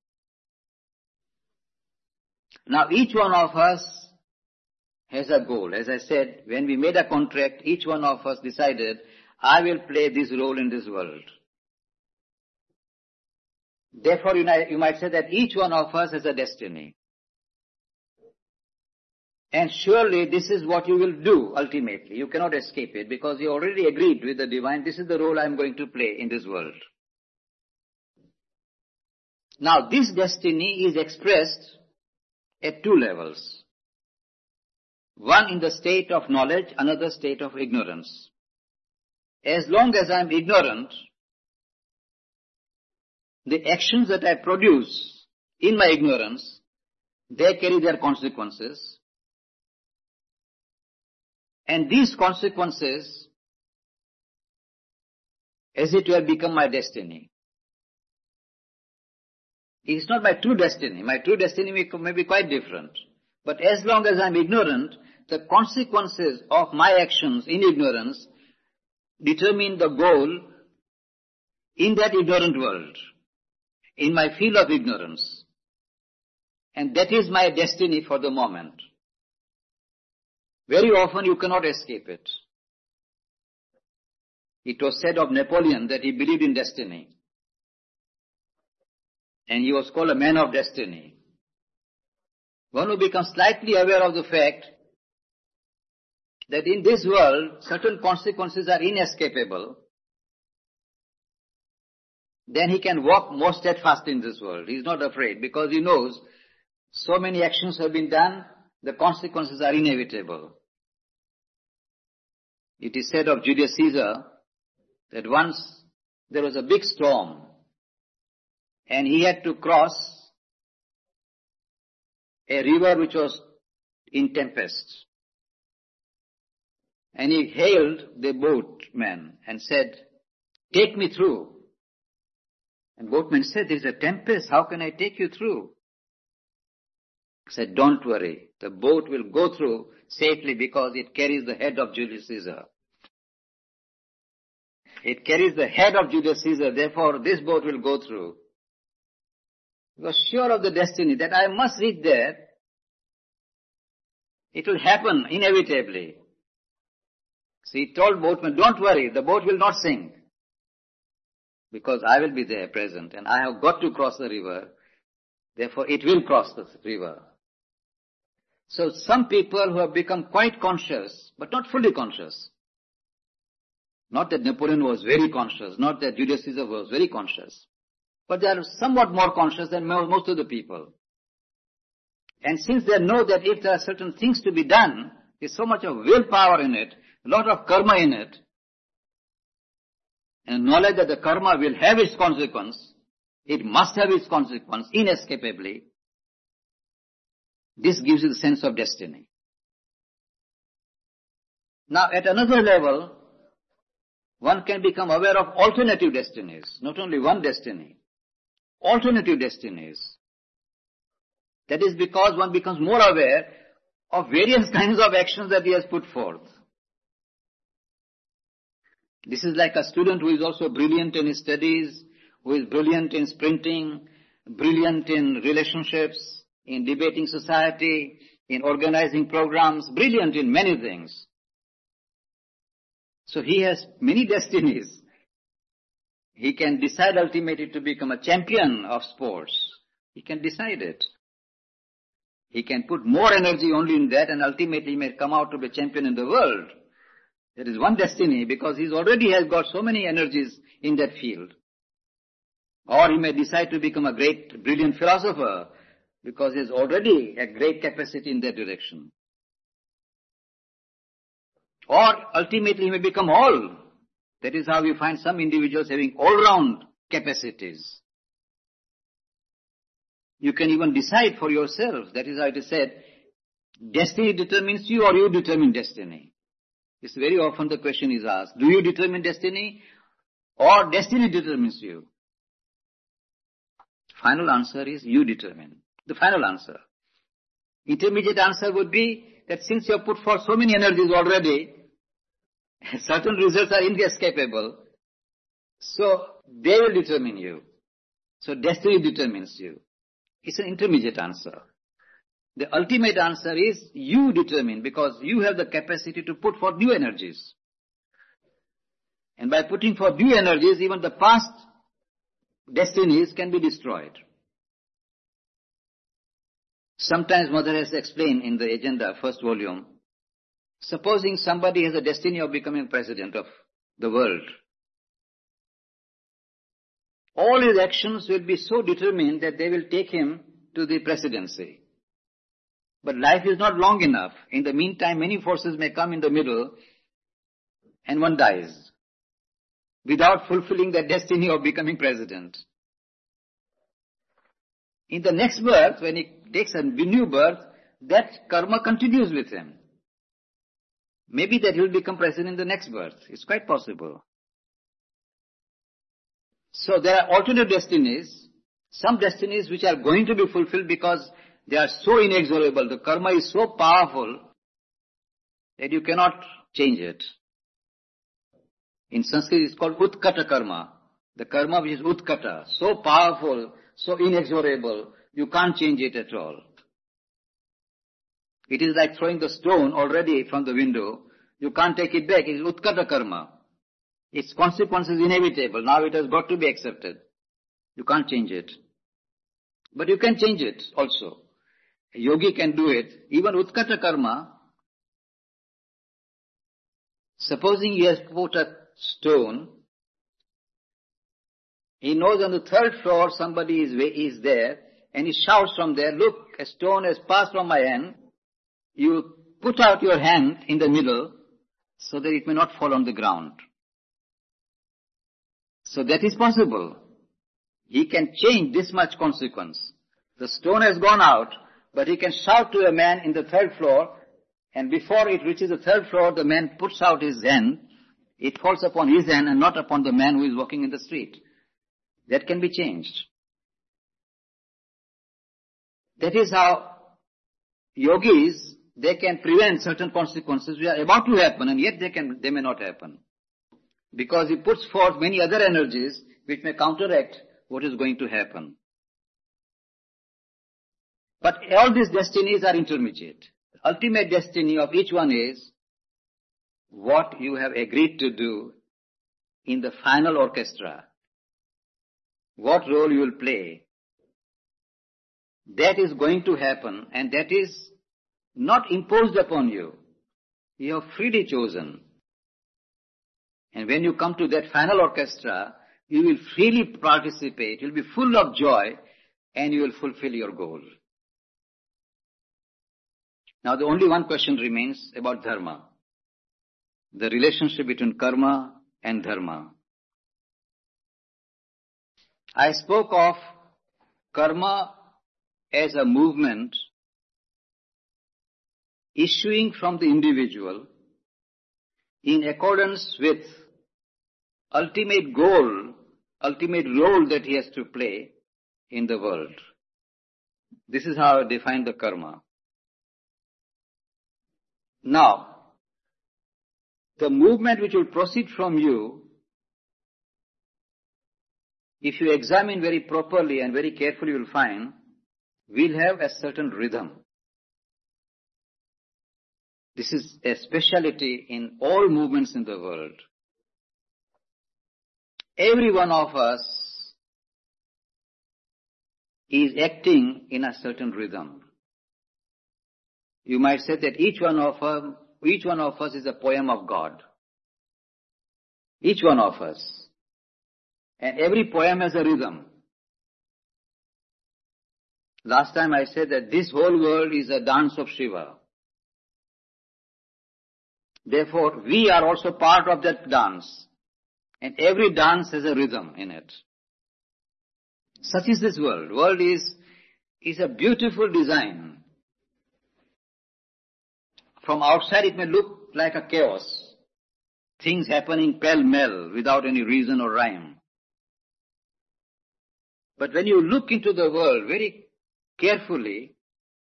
Now each one of us has a goal. As I said, when we made a contract, each one of us decided, I will play this role in this world. Therefore, you might say that each one of us has a destiny. And surely this is what you will do ultimately. You cannot escape it because you already agreed with the divine, this is the role I am going to play in this world. Now this destiny is expressed at two levels. One in the state of knowledge, another state of ignorance. As long as I am ignorant, the actions that I produce in my ignorance, they carry their consequences. And these consequences, as it were, become my destiny. It is not my true destiny. My true destiny may, may be quite different. But as long as I am ignorant, the consequences of my actions in ignorance determine the goal in that ignorant world, in my field of ignorance. And that is my destiny for the moment. Very often you cannot escape it. It was said of Napoleon that he believed in destiny. And he was called a man of destiny. One who becomes slightly aware of the fact that in this world certain consequences are inescapable, then he can walk more steadfast in this world. He is not afraid because he knows so many actions have been done, the consequences are inevitable. It is said of Julius Caesar that once there was a big storm and he had to cross a river which was in tempest. And he hailed the boatman and said, take me through. And boatman said, there is a tempest, how can I take you through? He said, don't worry, the boat will go through safely because it carries the head of Julius Caesar. It carries the head of Julius Caesar, therefore this boat will go through. He was sure of the destiny that I must reach there. It will happen inevitably. So he told boatman, don't worry, the boat will not sink. Because I will be there present and I have got to cross the river. Therefore it will cross the river. So some people who have become quite conscious, but not fully conscious. Not that Napoleon was very conscious, not that Julius Caesar was very conscious. But they are somewhat more conscious than most of the people. And since they know that if there are certain things to be done, there's so much of willpower in it, a lot of karma in it, and knowledge that the karma will have its consequence, it must have its consequence inescapably, this gives you the sense of destiny. Now at another level, one can become aware of alternative destinies, not only one destiny, alternative destinies. That is because one becomes more aware of various kinds of actions that he has put forth. This is like a student who is also brilliant in his studies, who is brilliant in sprinting, brilliant in relationships, in debating society, in organizing programs, brilliant in many things. So he has many destinies. He can decide ultimately to become a champion of sports. He can decide it. He can put more energy only in that and ultimately he may come out to be champion in the world. That is one destiny because he already has got so many energies in that field. Or he may decide to become a great, brilliant philosopher because he has already a great capacity in that direction. Or ultimately he may become all. That is how we find some individuals having all-round capacities. You can even decide for yourself. That is how it is said, destiny determines you or you determine destiny. It's very often the question is asked, do you determine destiny or destiny determines you? Final answer is you determine. The final answer. Intermediate answer would be that since you have put forth so many energies already, certain results are inescapable, so they will determine you. So destiny determines you. It's an intermediate answer. The ultimate answer is you determine because you have the capacity to put forth new energies. And by putting forth new energies, even the past destinies can be destroyed. Sometimes Mother has explained in the agenda, first volume, supposing somebody has a destiny of becoming president of the world. All his actions will be so determined that they will take him to the presidency. But life is not long enough. In the meantime, many forces may come in the middle and one dies without fulfilling the destiny of becoming president. In the next birth, when he takes a new birth, that karma continues with him. Maybe that he will become president in the next birth. It's quite possible. So there are alternate destinies, some destinies which are going to be fulfilled because they are so inexorable, the karma is so powerful that you cannot change it. In Sanskrit it's called Utkata karma. The karma which is Utkata, so powerful, so inexorable, you can't change it at all. It is like throwing the stone already from the window. You can't take it back. It is Utkata karma. Its consequence is inevitable. Now it has got to be accepted. You can't change it. But you can change it also. A yogi can do it. Even Utkata karma, supposing he has put a stone, he knows on the third floor somebody is, is there, and he shouts from there, look, a stone has passed from my hand. You put out your hand in the middle so that it may not fall on the ground. So that is possible. He can change this much consequence. The stone has gone out, but he can shout to a man in the third floor, and before it reaches the third floor, the man puts out his hand. It falls upon his hand and not upon the man who is walking in the street. That can be changed. That is how yogis, they can prevent certain consequences which are about to happen, and yet they can, they may not happen. Because he puts forth many other energies which may counteract what is going to happen. But all these destinies are intermediate. ultimate destiny of each one is what you have agreed to do in the final orchestra, what role you will play. That is going to happen, and that is not imposed upon you. You have freely chosen. And when you come to that final orchestra, you will freely participate, you will be full of joy, and you will fulfill your goal. Now the only one question remains about dharma, the relationship between karma and dharma. I spoke of karma as a movement issuing from the individual in accordance with ultimate goal, ultimate role that he has to play in the world. This is how I define the karma. Now, the movement which will proceed from you, if you examine very properly and very carefully, you will find, will have a certain rhythm. This is a speciality in all movements in the world. Every one of us is acting in a certain rhythm. You might say that each one of us, each one of us is a poem of God. Each one of us. And every poem has a rhythm. Last time I said that this whole world is a dance of Shiva. Therefore, we are also part of that dance. And every dance has a rhythm in it. Such is this world. World is, is a beautiful design. From outside it may look like a chaos. Things happening pell-mell without any reason or rhyme. But when you look into the world very carefully,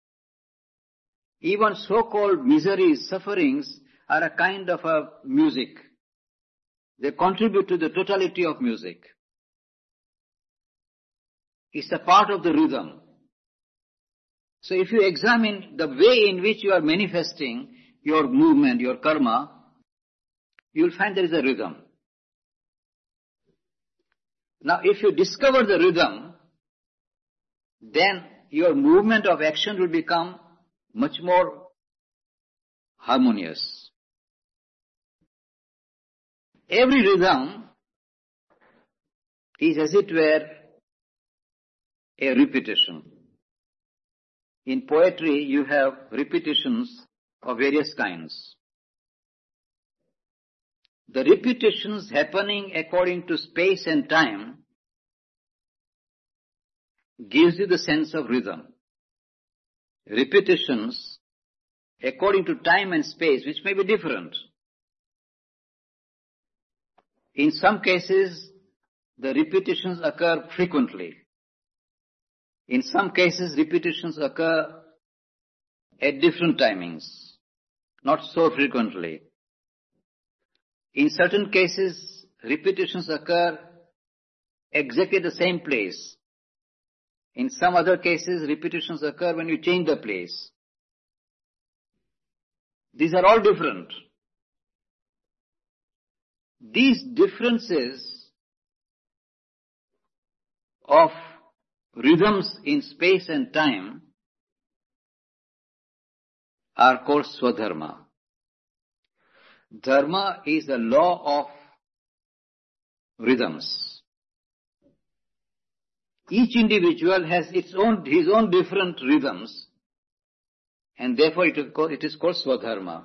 even so-called miseries, sufferings are a kind of a music. They contribute to the totality of music. It's a part of the rhythm. So if you examine the way in which you are manifesting your movement, your karma, you will find there is a rhythm. Now if you discover the rhythm, then your movement of action will become much more harmonious. Every rhythm is, as it were, a repetition. In poetry, you have repetitions of various kinds. The repetitions happening according to space and time gives you the sense of rhythm. Repetitions according to time and space, which may be different. In some cases, the repetitions occur frequently. In some cases, repetitions occur at different timings, not so frequently. In certain cases, repetitions occur exactly the same place. In some other cases, repetitions occur when you change the place. These are all different. These differences of rhythms in space and time are called Swadharma. Dharma is the law of rhythms. Each individual has its own, his own different rhythms, and therefore it is called, it is called Swadharma.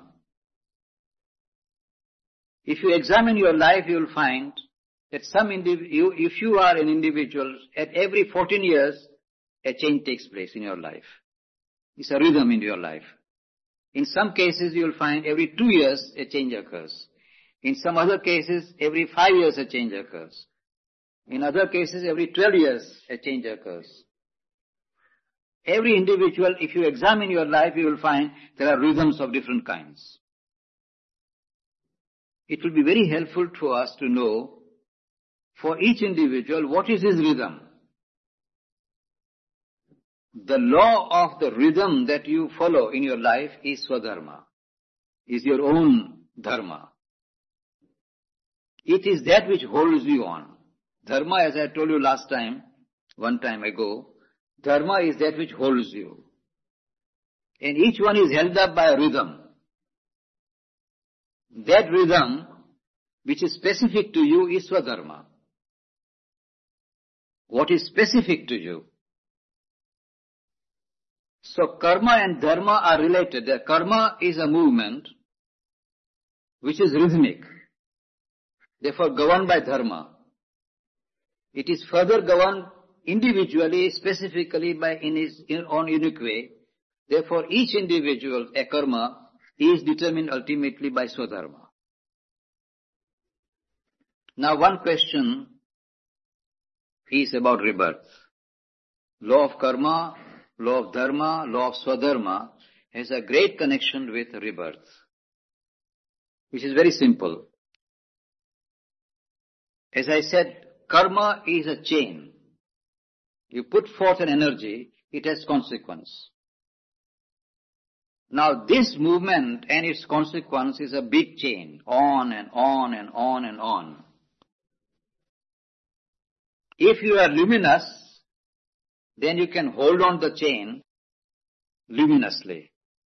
If you examine your life, you will find that some indiv- you, if you are an individual, at every fourteen years, a change takes place in your life. It's a rhythm in your life. In some cases, you will find every two years, a change occurs. In some other cases, every five years, a change occurs. In other cases, every twelve years, a change occurs. Every individual, if you examine your life, you will find there are rhythms of different kinds. It will be very helpful to us to know, for each individual, what is his rhythm. the law of the rhythm that you follow in your life is Swadharma, is your own dharma. It is that which holds you on. Dharma, as I told you last time, one time ago, dharma is that which holds you. And each one is held up by a rhythm. That rhythm, which is specific to you, is Swadharma. What is specific to you? So karma and dharma are related. The karma is a movement which is rhythmic, therefore governed by dharma. It is further governed individually, specifically by in his own unique way. Therefore each individual, a karma, is determined ultimately by Swadharma. Now one question is about rebirth. Law of karma, law of dharma, law of Swadharma has a great connection with rebirth, which is very simple. As I said, karma is a chain. You put forth an energy, it has consequence. Now this movement and its consequence is a big chain, on and on and on and on. If you are luminous, then you can hold on the chain luminously.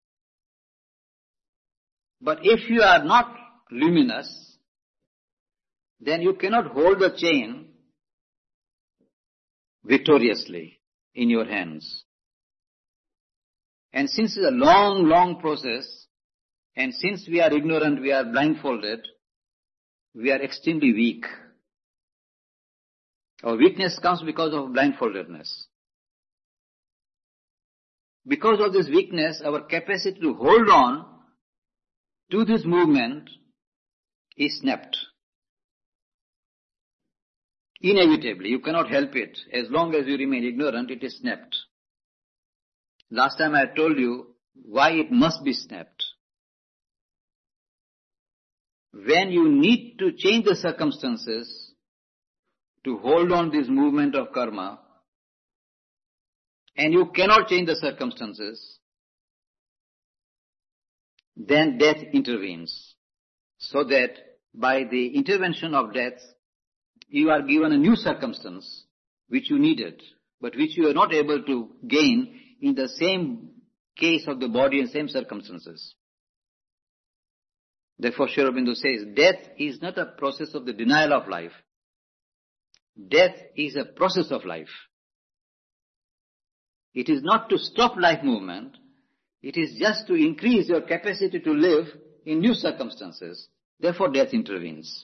But if you are not luminous, then you cannot hold the chain victoriously in your hands. And since it's a long, long process, and since we are ignorant, we are blindfolded, we are extremely weak. Our weakness comes because of blindfoldedness. Because of this weakness, our capacity to hold on to this movement is snapped. Inevitably, you cannot help it. As long as you remain ignorant, it is snapped. Last time I told you why it must be snapped. When you need to change the circumstances to hold on this movement of karma, and you cannot change the circumstances, then death intervenes. So that by the intervention of death, you are given a new circumstance which you needed, but which you are not able to gain in the same case of the body and same circumstances. Therefore, Sri Aurobindo says, death is not a process of the denial of life. Death is a process of life. It is not to stop life movement, it is just to increase your capacity to live in new circumstances. Therefore, death intervenes.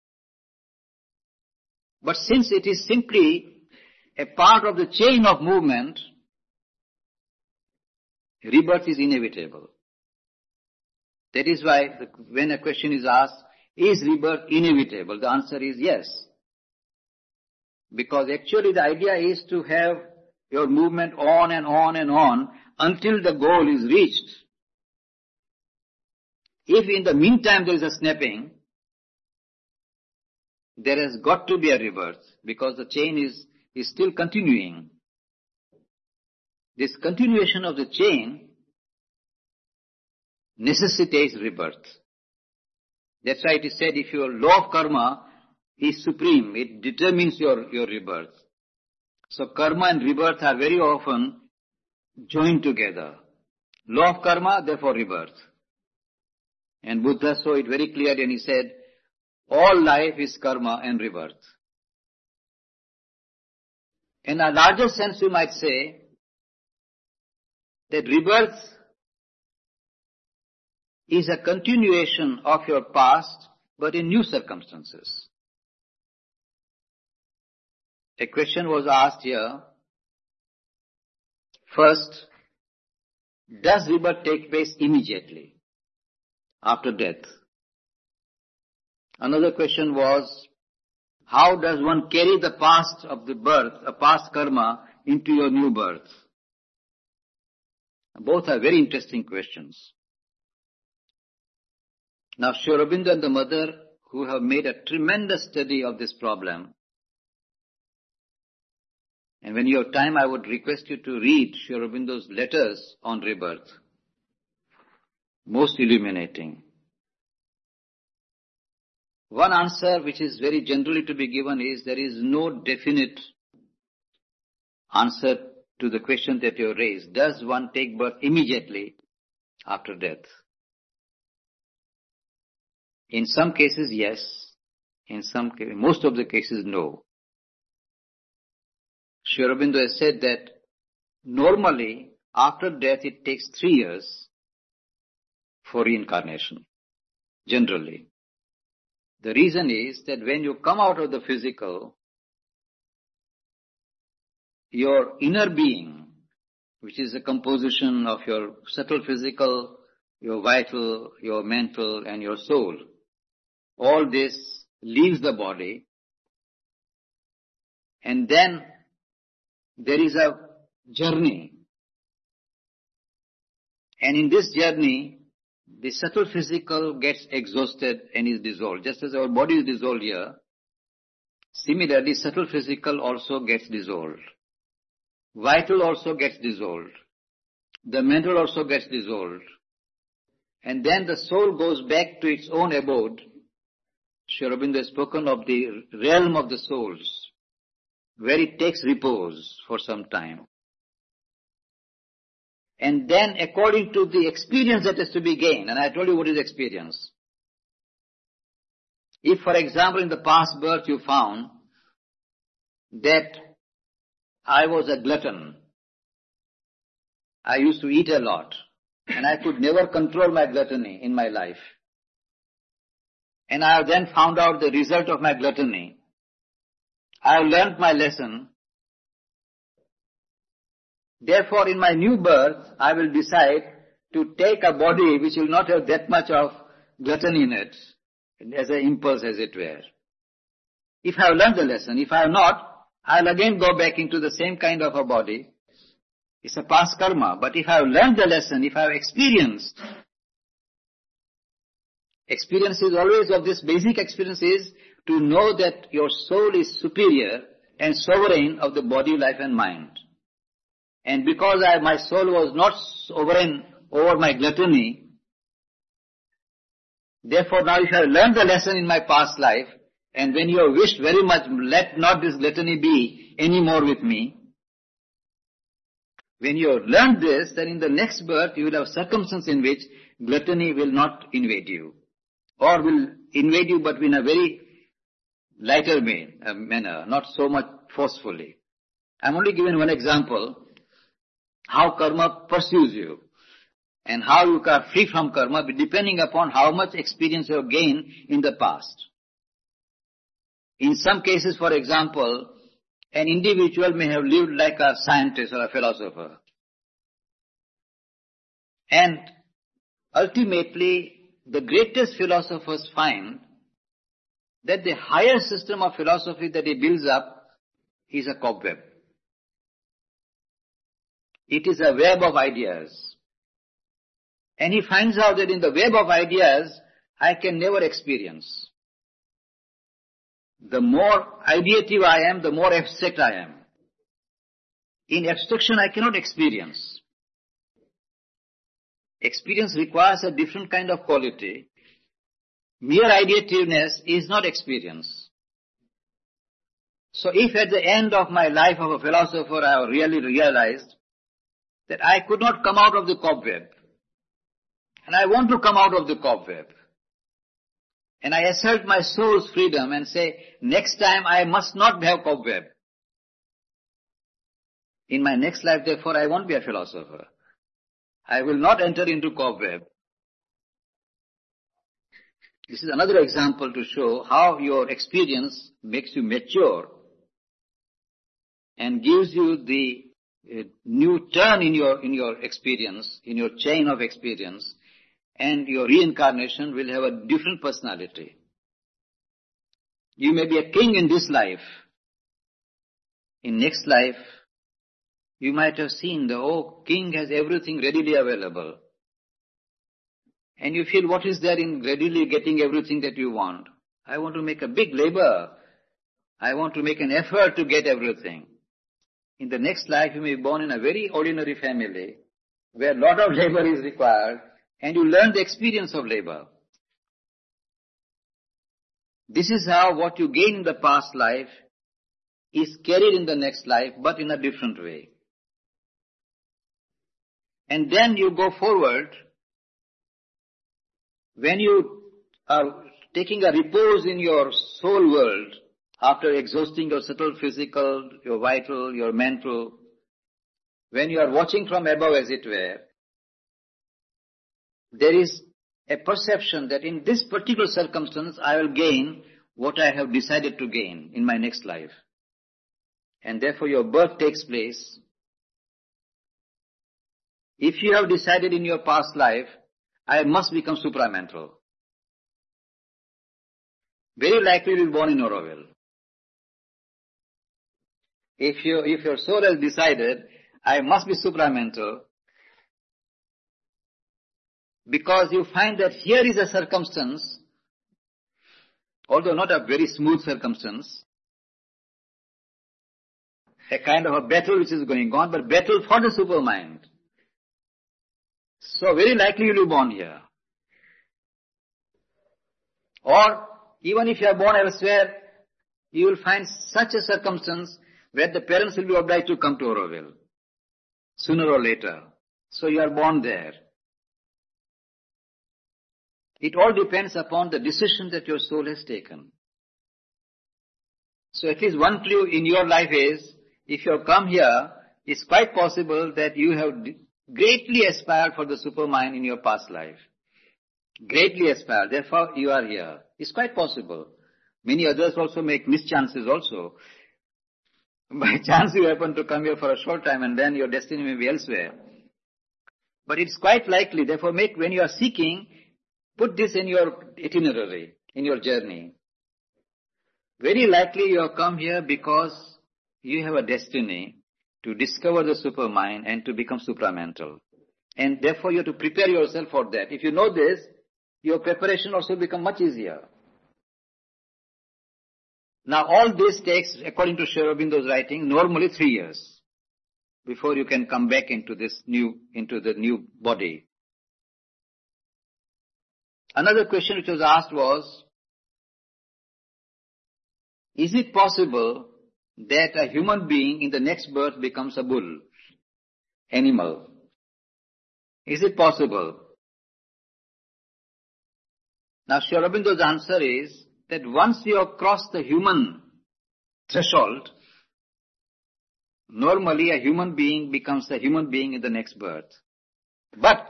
But since it is simply a part of the chain of movement, rebirth is inevitable. That is why the, when a question is asked, is rebirth inevitable? The answer is yes. Because actually the idea is to have your movement on and on and on until the goal is reached. If in the meantime there is a snapping, there has got to be a rebirth because the chain is, is still continuing. This continuation of the chain necessitates rebirth. That's why it is said if your law of karma is supreme, it determines your, your rebirth. So karma and rebirth are very often joined together. Law of karma, therefore rebirth. And Buddha saw it very clearly and he said, all life is karma and rebirth. In a larger sense you might say that rebirth is a continuation of your past but in new circumstances. A question was asked here. First, does rebirth take place immediately after death? Another question was, how does one carry the past of the birth, a past karma, into your new birth? Both are very interesting questions. Now, Sri Aurobindo and the mother, who have made a tremendous study of this problem, And when you have time, I would request you to read Sri Aurobindo's letters on rebirth. Most illuminating. One answer which is very generally to be given is there is no definite answer to the question that you raised. Does one take birth immediately after death? In some cases, yes. In some cases, most of the cases, no. Sri Aurobindo has said that normally after death it takes three years for reincarnation, generally. The reason is that when you come out of the physical, your inner being, which is a composition of your subtle physical, your vital, your mental and your soul, all this leaves the body, and then there is a journey. And in this journey, the subtle physical gets exhausted and is dissolved. Just as our body is dissolved here, similarly subtle physical also gets dissolved. Vital also gets dissolved. The mental also gets dissolved. And then the soul goes back to its own abode. Sri Aurobindo has spoken of the realm of the souls, where it takes repose for some time. And then according to the experience that is to be gained, and I told you what is experience. If, for example, in the past birth you found that I was a glutton, I used to eat a lot, and I could never control my gluttony in my life. And I have then found out the result of my gluttony. I have learnt my lesson. Therefore, in my new birth, I will decide to take a body which will not have that much of gluttony in it, as an impulse as it were. If I have learned the lesson, if I have not, I will again go back into the same kind of a body. It's a past karma. But if I have learned the lesson, if I have experienced, experience is always of this basic experience is to know that your soul is superior and sovereign of the body, life and mind. And because I, my soul was not sovereign over my gluttony, therefore now if I have learned the lesson in my past life, and when you have wished very much, let not this gluttony be any more with me, when you have learned this, then in the next birth you will have circumstances in which gluttony will not invade you, or will invade you but in a very lighter manner, not so much forcefully. I am only giving one example, how karma pursues you, and how you are free from karma depending upon how much experience you have gained in the past. In some cases, for example, an individual may have lived like a scientist or a philosopher. And ultimately, the greatest philosophers find that the higher system of philosophy that he builds up is a cobweb. It is a web of ideas. And he finds out that in the web of ideas, I can never experience. The more ideative I am, the more abstract I am. In abstraction, I cannot experience. Experience requires a different kind of quality. Mere ideativeness is not experience. So if at the end of my life of a philosopher I have really realized that I could not come out of the cobweb, and I want to come out of the cobweb, and I assert my soul's freedom and say, next time I must not have cobweb. In my next life, therefore, I won't be a philosopher. I will not enter into cobweb. This is another example to show how your experience makes you mature and gives you the uh, new turn in your, in your experience, in your chain of experience, and your reincarnation will have a different personality. You may be a king in this life. In next life, you might have seen the, oh, king has everything readily available. And you feel, what is there in readily getting everything that you want? I want to make a big labor. I want to make an effort to get everything. in the next life you may be born in a very ordinary family where a lot of labor is required and you learn the experience of labor. This is how what you gain in the past life is carried in the next life, but in a different way. And then you go forward, when you are taking a repose in your soul world, after exhausting your subtle physical, your vital, your mental, when you are watching from above as it were, there is a perception that in this particular circumstance I will gain what I have decided to gain in my next life. And therefore your birth takes place. If you have decided in your past life, I must become supramental, very likely you will be born in Auroville. If you, if your soul has decided, I must be supramental, because you find that here is a circumstance, although not a very smooth circumstance, a kind of a battle which is going on, but battle for the supermind. So very likely you will be born here. Or even if you are born elsewhere, you will find such a circumstance where the parents will be obliged to come to Auroville, sooner or later. So you are born there. It all depends upon the decision that your soul has taken. So at least one clue in your life is, if you have come here, it's quite possible that you have greatly aspired for the supermind in your past life. Greatly aspired, therefore you are here. It's quite possible. Many others also make mischances also. By chance you happen to come here for a short time and then your destiny may be elsewhere. But it's quite likely, therefore make, when you are seeking, put this in your itinerary, in your journey. Very likely you have come here because you have a destiny to discover the supermind and to become supramental. And therefore you have to prepare yourself for that. If you know this, your preparation also becomes much easier. Now all this takes, according to Sri Aurobindo's writing, normally three years before you can come back into this new, into the new body. Another question which was asked was, is it possible that a human being in the next birth becomes a bull, animal? Is it possible? Now Sri Aurobindo's answer is that once you have crossed the human threshold, normally a human being becomes a human being in the next birth. But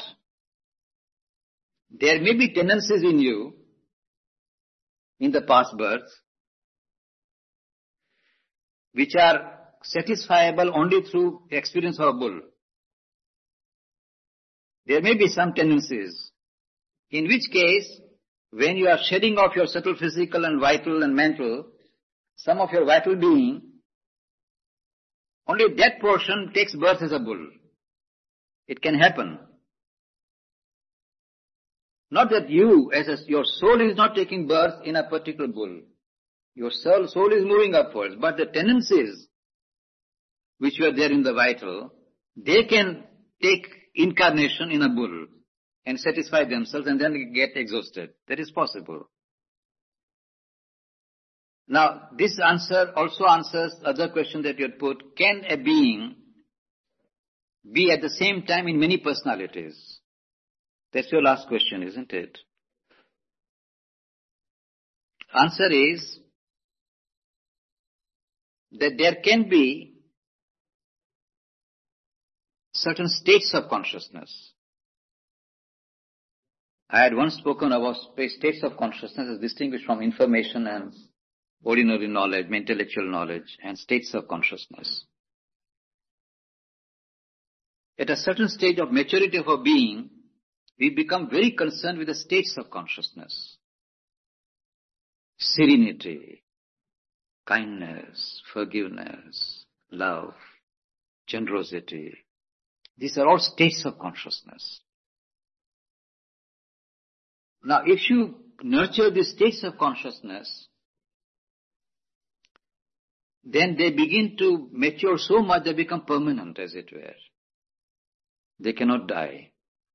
there may be tendencies in you in the past birth which are satisfiable only through experience of a bull. There may be some tendencies, in which case, when you are shedding off your subtle physical and vital and mental, some of your vital being, only that portion takes birth as a bull. It can happen. Not that you, as a, your soul is not taking birth in a particular bull. Your soul, soul is moving upwards, but the tendencies which were there in the vital, they can take incarnation in a bull and satisfy themselves and then get exhausted. That is possible. Now, this answer also answers other question that you had put. Can a being be at the same time in many personalities? That's your last question, isn't it? Answer is that there can be certain states of consciousness. I had once spoken about states of consciousness as distinguished from information and ordinary knowledge, intellectual knowledge, and states of consciousness. At a certain stage of maturity of a being, we become very concerned with the states of consciousness. Serenity, kindness, forgiveness, love, generosity. These are all states of consciousness. Now, if you nurture these states of consciousness, then they begin to mature so much they become permanent, as it were. They cannot die.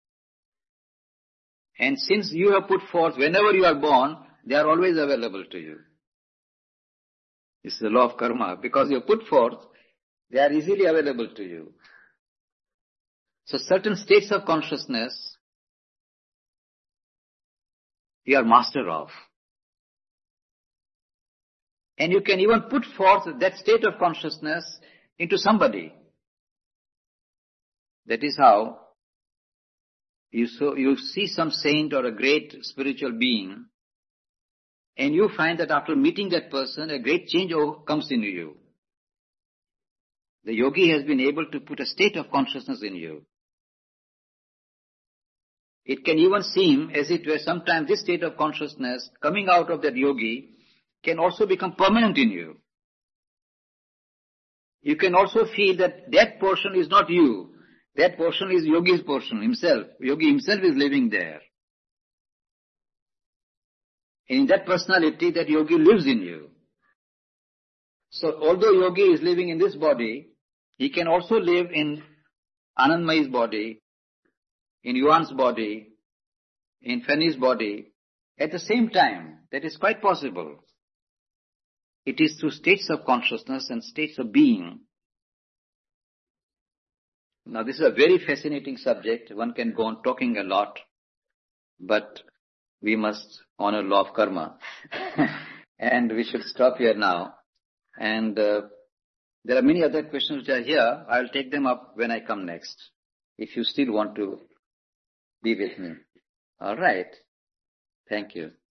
And since you have put forth, whenever you are born, they are always available to you. This is the law of karma. Because you put forth, they are easily available to you. So certain states of consciousness, you are master of. And you can even put forth that state of consciousness into somebody. That is how you, so, you see some saint or a great spiritual being, and you find that after meeting that person, a great change comes into you. The yogi has been able to put a state of consciousness in you. It can even seem as it were sometimes this state of consciousness coming out of that yogi can also become permanent in you. You can also feel that that portion is not you. That portion is yogi's portion himself. Yogi himself is living there. In that personality, that yogi lives in you. So although yogi is living in this body, he can also live in Anandmayi's body, in Yuan's body, in Fanny's body, at the same time. That is quite possible. It is through states of consciousness and states of being. Now this is a very fascinating subject. One can go on talking a lot, but we must honor law of karma. And we should stop here now. And uh, there are many other questions which are here. I will take them up when I come next, if you still want to be with me. All right. Thank you.